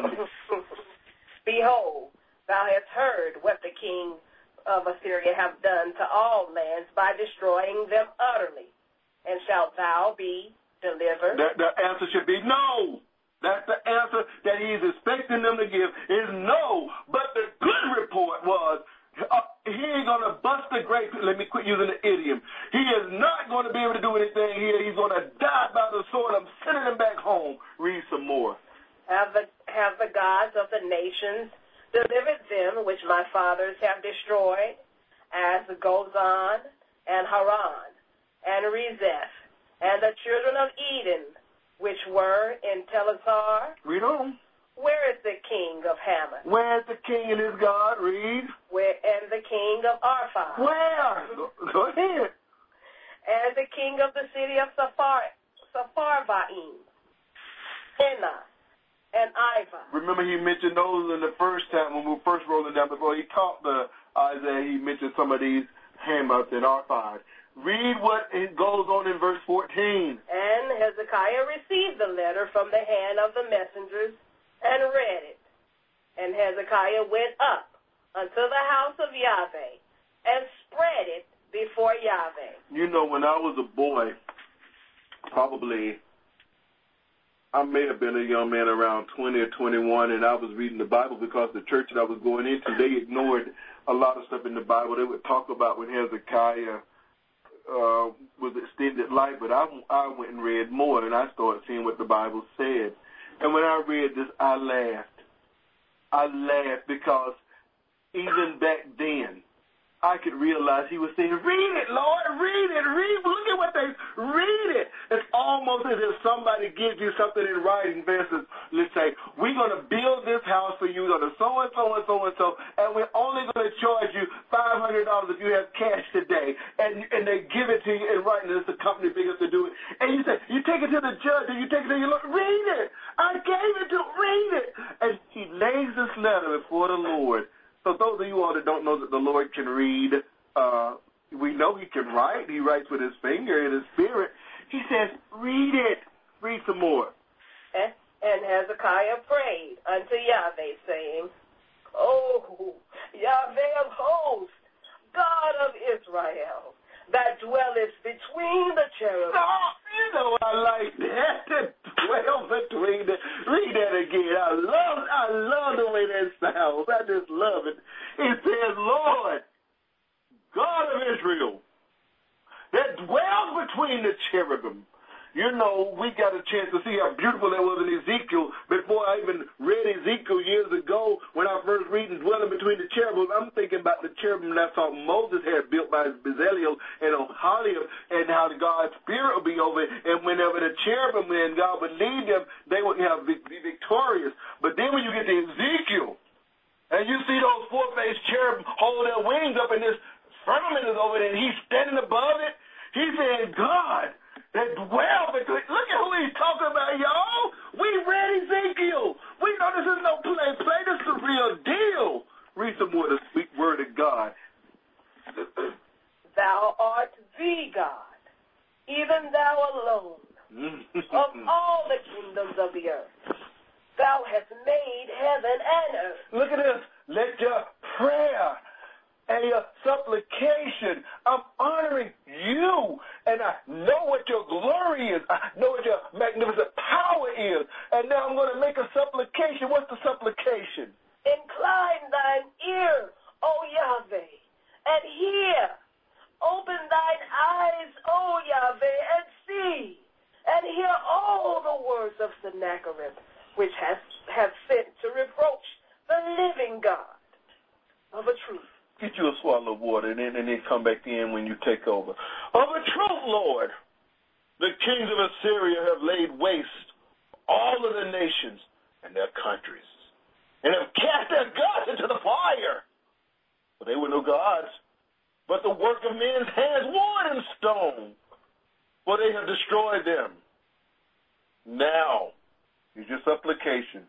Behold, thou hast heard what the king of Assyria have done to all lands by destroying them utterly. And shalt thou be delivered? The, the answer should be no. That's the answer that he's expecting them to give is no. But the good report was, uh, he ain't going to bust the grape. Let me quit using the idiom. He is not going to be able to do anything here. He's going to die by the sword. I'm sending him back home. Read some more. Have the, have the gods of the nations delivered them which my fathers have destroyed, as Gozan and Haran and Rezeph, and the children of Eden, which were in Telassar? Read on. Where is the king of Hamath? Where is the king and his God? Read. Where and the king of Arphad? Where? Go, go ahead. And the king of the city of Saphar, Sepharvaim, Hena, and Iva. Remember he mentioned those in the first time when we were first rolling down before he talked to Isaiah. He mentioned some of these Hamath and Arphad. Read what it goes on in verse fourteen. And Hezekiah received the letter from the hand of the messengers and read it. And Hezekiah went up unto the house of Yahweh and spread it before Yahweh. You know, when I was a boy, probably I may have been a young man around twenty or twenty-one, and I was reading the Bible because the church that I was going into, they ignored a lot of stuff in the Bible. They would talk about when Hezekiah uh, was extended life, but I, I went and read more, and I started seeing what the Bible said. And when I read this, I laughed. I laughed because even back then, I could realize he was saying, read it, Lord, read it, read it. Look at what they, read it. It's almost as if somebody gives you something in writing. For instance, let's say, we're going to build this house for you. We're going to so-and-so and so-and-so, and we're only going to charge you five hundred dollars if you have cash today. And and they give it to you in writing. It's a company big enough to do it. And you say, you take it to the judge, and you take it to your Lord. Read it. I gave it to, read it. And he lays this letter before the Lord. So those of you all that don't know that the Lord can read, uh, we know he can write. He writes with his finger and his spirit. He says, read it. Read some more. And, and Hezekiah prayed unto Yahweh, saying, Oh, Yahweh of hosts, God of Israel, that dwelleth between the cherubim. Oh, you know I like that. That dwell between the. Read that again. I love, I love the way that sounds. I just love it. It says, Lord, God of Israel, that dwells between the cherubim. You know, we got a chance to see how beautiful that was in Ezekiel before I even read Ezekiel years ago when I first read dwelling between the cherubim. I'm thinking about the cherubim that I saw Moses had built by Bezalel and Oholiab and how God's spirit would be over it. And whenever the cherubim and God would lead them, they would have be victorious. But then when you get to Ezekiel and you see those four-faced cherubim hold their wings up and this firmament is over there and he's standing above it, he's saying, God, that dwell between. Look at who he's talking about, y'all. We read Ezekiel. We know this is no play. Play, this is the real deal. Read some more of the sweet word of God. Thou art the God, even thou alone, of all the kingdoms of the earth. Thou hast made heaven and earth. Look at this. Let your prayer and your supplication, I'm honoring you, and I know what your glory is. I know what your magnificent power is. And now I'm going to make a supplication. What's the supplication? Incline thine ear, O Yahweh, and hear. Open thine eyes, O Yahweh, and see, and hear all the words of Sennacherib, which has have sent to reproach the living God of a truth. Get you a swallow of water and then, and then come back in when you take over. Of a truth, Lord, the kings of Assyria have laid waste all of the nations and their countries and have cast their gods into the fire. For they were no gods, but the work of men's hands, wood and stone. For they have destroyed them. Now is your supplication.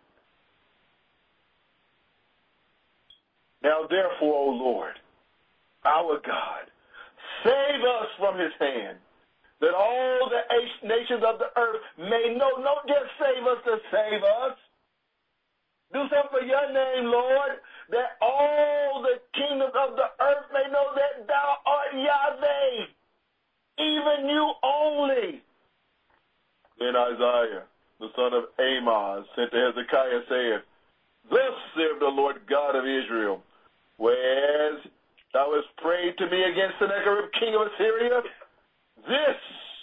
Now, therefore, O Lord, our God, save us from his hand, that all the nations of the earth may know, not just save us to save us. Do something for your name, Lord, that all the kingdoms of the earth may know that thou art Yahweh, even you only. Then Isaiah, the son of Amoz, sent to Hezekiah, saying, Thus saith the Lord God of Israel, whereas thou hast prayed to me against Sennacherib, king of Assyria, this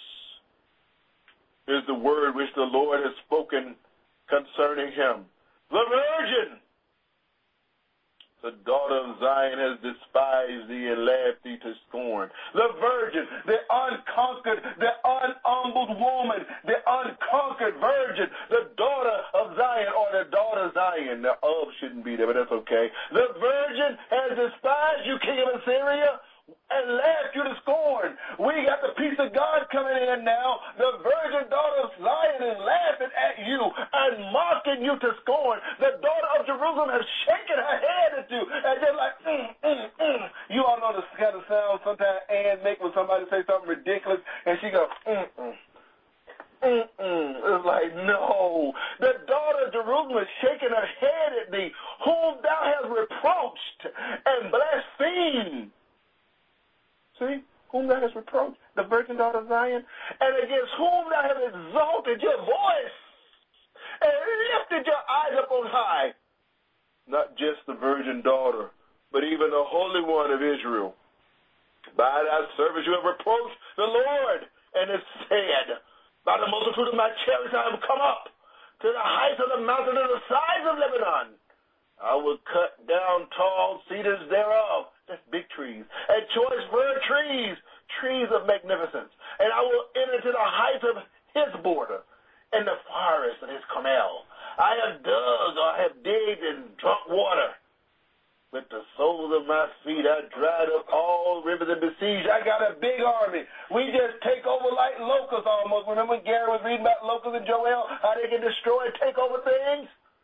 is the word which the Lord has spoken concerning him. The virgin, the daughter of Zion, has despised thee and laughed thee to scorn. The virgin, the unconquered, the unhumbled woman, the unconquered virgin, the daughter of Zion, or the daughter of Zion. The of shouldn't be there, but that's okay. The virgin has despised you, king of Assyria, and laughed you to scorn. We got the peace of God coming in now. The virgin daughter of Zion is laughing at you and mocking you to scorn. The daughter of Jerusalem has shaken her head at you and just like, mm, mm, mm. You all know the kind of sound sometimes Ann make when somebody somebody say something ridiculous, and she goes, mm-mm. Mm-mm. It's like, no. The daughter of Jerusalem is shaking her head at thee, whom thou hast reproached and blasphemed. See? Whom thou hast reproached, the virgin daughter of Zion, and against whom thou hast exalted your voice and lifted your eyes up on high. Not just the virgin daughter, but even the Holy One of Israel. By thy service you have reproached the Lord, and have said, by the multitude of my chariots I have come up to the heights of the mountain and the sides of Lebanon. I will cut down tall cedars thereof, that's big trees, and choice fir trees, trees of magnificence. And I will enter to the heights of his border, and the forest of his Carmel. I have dug, or I have digged and drunk water. With the soles of my feet I dried up all rivers and besieged. I got a big army. We just take over like locusts almost. Remember when Gary was reading about locusts and Joel, how they can destroy and take over things?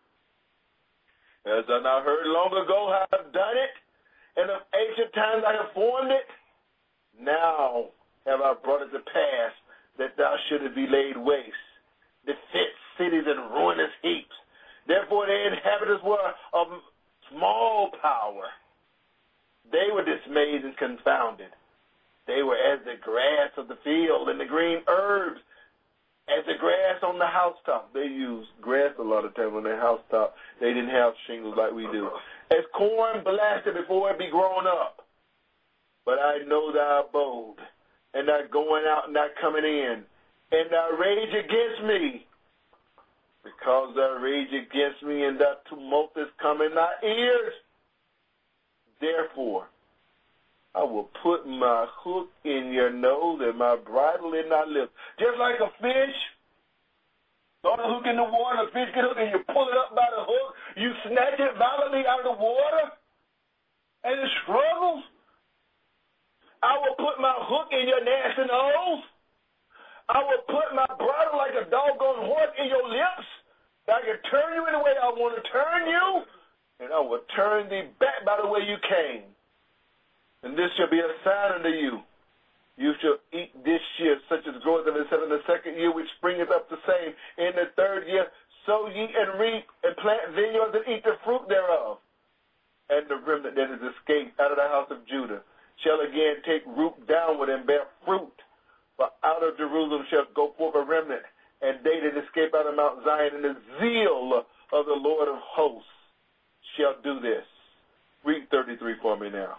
As I now heard long ago how I've done it, and of ancient times I have formed it, now have I brought it to pass that thou shouldest be laid waste, defeat cities and ruinous heaps. Therefore the inhabitants were of small power. They were dismayed and confounded. They were as the grass of the field and the green herbs, as the grass on the housetop. They used grass a lot of times on their housetop. They didn't have shingles like we do. As corn blasted before it be grown up. But I know thy abode, and thy going out and thy coming in, and thy rage against me. Because thou rage against me, and thy tumult is come in thy ears. Therefore, I will put my hook in your nose and my bridle in thy lips. Just like a fish, throw the hook in the water, the fish get hooked, and you pull it up by the hook, you snatch it violently out of the water, and it struggles. I will put my hook in your nasty nose. I will put my bridle like a doggone horse in your lips. I can turn you in the way I want to turn you, and I will turn thee back by the way you came. And this shall be a sign unto you. You shall eat this year, such as groweth in the second year, which springeth up the same. In the third year, sow ye and reap, and plant vineyards and eat the fruit thereof. And the remnant that is escaped out of the house of Judah shall again take root downward and bear fruit. For out of Jerusalem shall go forth a remnant, and they that escape out of Mount Zion, and the zeal of the Lord of hosts shall do this. Read thirty-three for me now.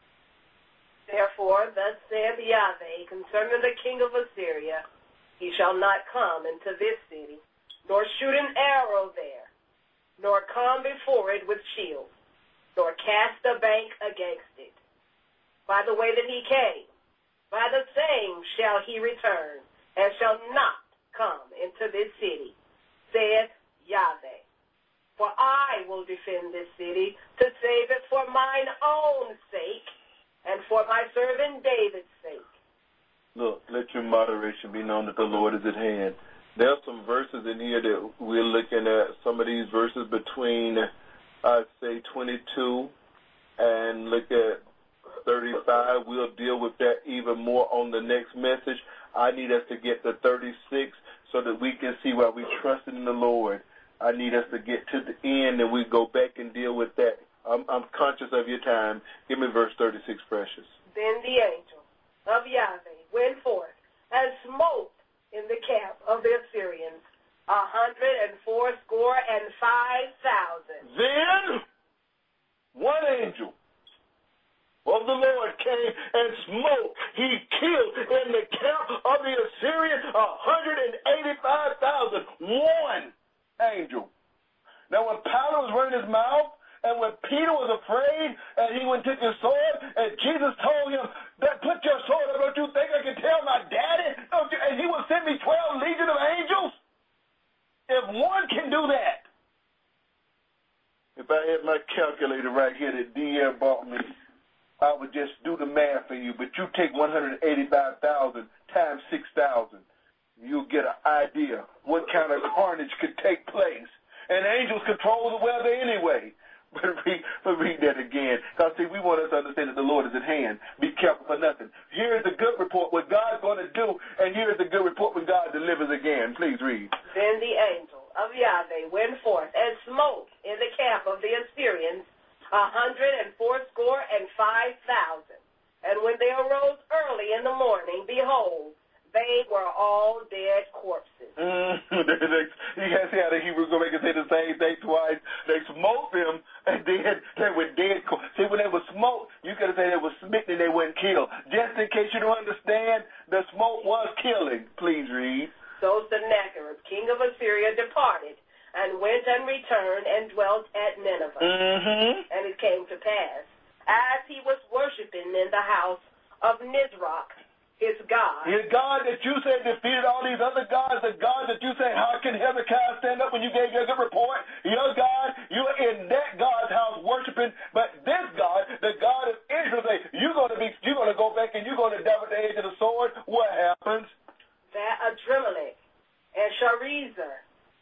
Therefore, thus saith Yahweh concerning the king of Assyria, he shall not come into this city, nor shoot an arrow there, nor come before it with shields, nor cast a bank against it. By the way that he came, by the same shall he return, and shall not come into this city, saith Yahweh. For I will defend this city to save it for mine own sake, and for my servant David's sake. Look, let your moderation be known that the Lord is at hand. There are some verses in here that we're looking at, some of these verses between, I'd say, twenty-two and look at thirty-five. We'll deal with that even more on the next message. I need us to get to thirty-six so that we can see why we trust in the Lord. I need us to get to the end and we go back and deal with that. I'm, I'm conscious of your time. Give me verse thirty-six, precious. Then the angel of Yahweh went forth and smote in the camp of the Assyrians a hundred and fourscore and five thousand. Then one angel of the Lord came and smote. He killed in the camp of the Assyrians a hundred and eighty-five thousand. One angel. Now when Pilate was running his mouth, and when Peter was afraid, and he went and took his sword, and Jesus told him, that put your sword up, don't you think I can tell my daddy? Don't you? And he will send me twelve legions of angels? If one can do that, if I had my calculator right here that D L bought me, I would just do the math for you. But you take one hundred eighty-five thousand times six thousand, you'll get an idea what kind of carnage could take place. And angels control the weather anyway. But read, but read that again. Because, see, we want us to understand that the Lord is at hand. Be careful for nothing. Here is the good report, what God's going to do, and here is the good report when God delivers again. Please read. Then the angel of Yahweh went forth and smote in the camp of the Assyrians a hundred and fourscore and five thousand. And when they arose early in the morning, behold, they were all dead corpses. Mm, you can't see how the Hebrews go make it say the same thing twice. They smote them, and then they were dead corpses. See, when they were smoked, you could have said they were smitten and they weren't killed. Just in case you don't understand, the smoke was killing. Please read. So Sennacherib, king of Assyria, departed, and went and returned and dwelt at Nineveh. Mm-hmm. And it came to pass, as he was worshiping in the house of Nisroch, his God. His God that you said defeated all these other gods, the God that you say, how can Hezekiah stand up when you gave your good report? Your God, you're in that God's house worshiping, but this God, the God of Israel, say, you're going to be, you're going to go back and you're going to die with the edge of the sword. What happens? That Adremelech and Sharezer,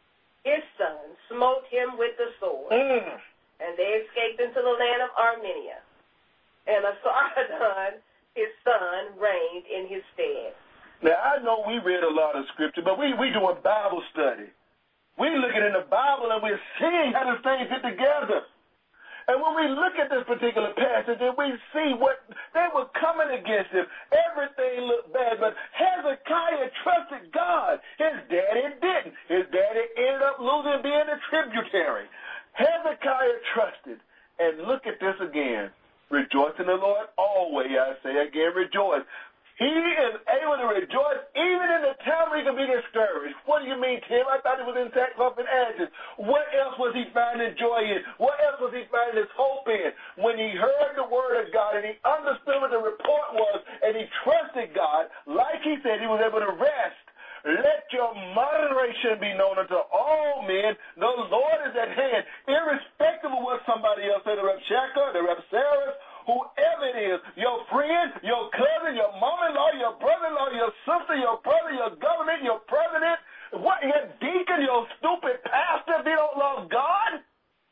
his son, smote him with the sword, mm. and they escaped into the land of Armenia. And Esarhaddon, his son, reigned in his stead. Now, I know we read a lot of scripture, but we we doing Bible study. We looking in the Bible and we're seeing how the things fit together. And when we look at this particular passage and we see what they were coming against him, everything looked bad, but Hezekiah trusted God. His daddy didn't. His daddy ended up losing being a tributary. Hezekiah trusted. And look at this again. Rejoice in the Lord always, I say again, rejoice. He is able to rejoice even in the time where he can be discouraged. What do you mean, Tim? I thought he was in sackcloth and ashes. What else was he finding joy in? What else was he finding his hope in? When he heard the word of God and he understood what the report was and he trusted God, like he said, he was able to rest. Let your moderation be known unto all men. The Lord is at hand, irrespective of what somebody else said, the Reb Shaka, the Reb Sarah, whoever it is, your friend, your cousin, your mom-in-law, your brother-in-law, your sister, your brother, your government, your president, what, your deacon, your stupid pastor, if they don't love God,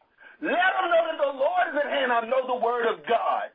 let them know that the Lord is at hand. I know the word of God.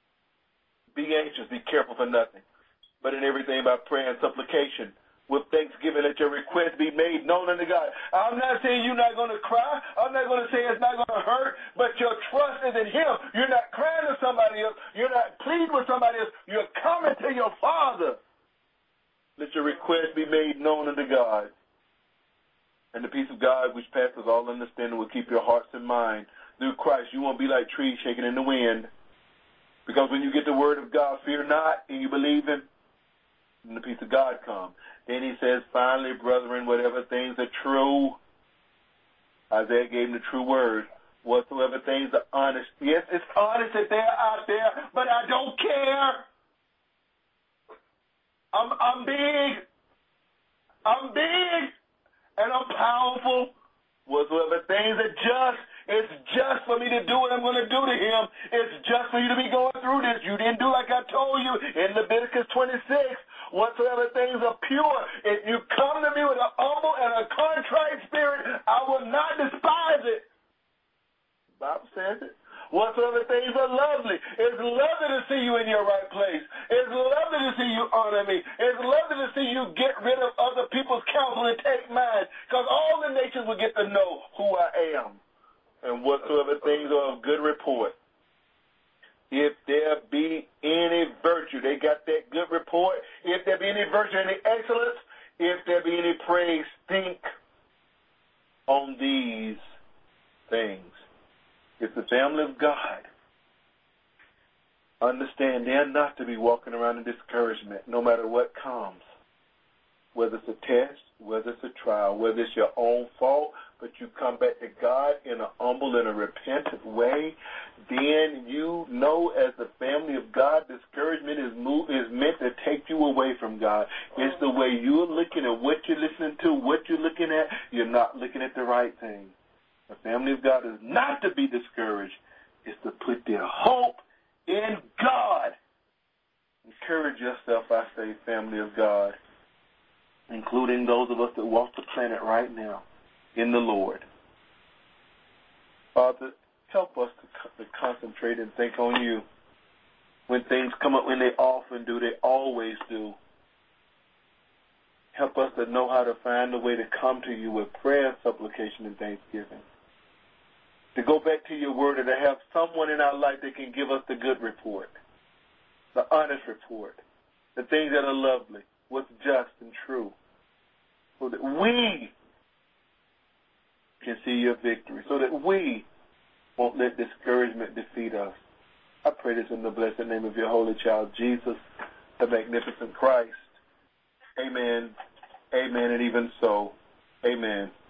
Be anxious, be careful for nothing, but in everything by prayer and supplication, with thanksgiving, let your request be made known unto God. I'm not saying you're not going to cry. I'm not going to say it's not going to hurt, but your trust is in him. You're not crying to somebody else. You're not pleading with somebody else. You're coming to your Father. Let your request be made known unto God. And the peace of God, which passes all understanding, will keep your hearts and minds. Through Christ, you won't be like trees shaking in the wind. Because when you get the word of God, fear not, and you believe him, and the peace of God comes. Then he says, finally, brethren, whatever things are true, Isaiah gave him the true word, whatsoever things are honest. Yes, it's honest that they're out there, but I don't care. I'm, I'm big. I'm big, and I'm powerful. Whatsoever things are just, it's just for me to do what I'm going to do to him. It's just for you to be going through this. You didn't do like I told you in Leviticus twenty-six. Whatsoever things are pure, if you come to me with an humble and a contrite spirit, I will not despise it. The Bible says it. Whatsoever things are lovely. It's lovely to see you in your right place. It's lovely to see you honor me. It's lovely to see you get rid of other people's counsel and take mine, because all the nations will get to know who I am. And whatsoever things are of good report. If there be any virtue, they got that good report. If there be any virtue, any excellence, if there be any praise, think on these things. If the family of God understand they're not to be walking around in discouragement no matter what comes, whether it's a test, whether it's a trial, whether it's your own fault, but you come back to God in a humble and a repentant way, then you know as the family of God, discouragement is move, is meant to take you away from God. It's the way you're looking at what you're listening to, what you're looking at, you're not looking at the right thing. The family of God is not to be discouraged. It's to put their hope in God. Encourage yourself, I say, family of God, including those of us that walk the planet right now, in the Lord. Father, help us to, to concentrate and think on you. When things come up, when they often do, they always do. Help us to know how to find a way to come to you with prayer, supplication, and thanksgiving. To go back to your word and to have someone in our life that can give us the good report, the honest report, the things that are lovely, what's just and true, so that we can see your victory, so that we won't let discouragement defeat us. I pray this in the blessed name of your holy child, Jesus, the magnificent Christ. Amen, amen, and even so, amen.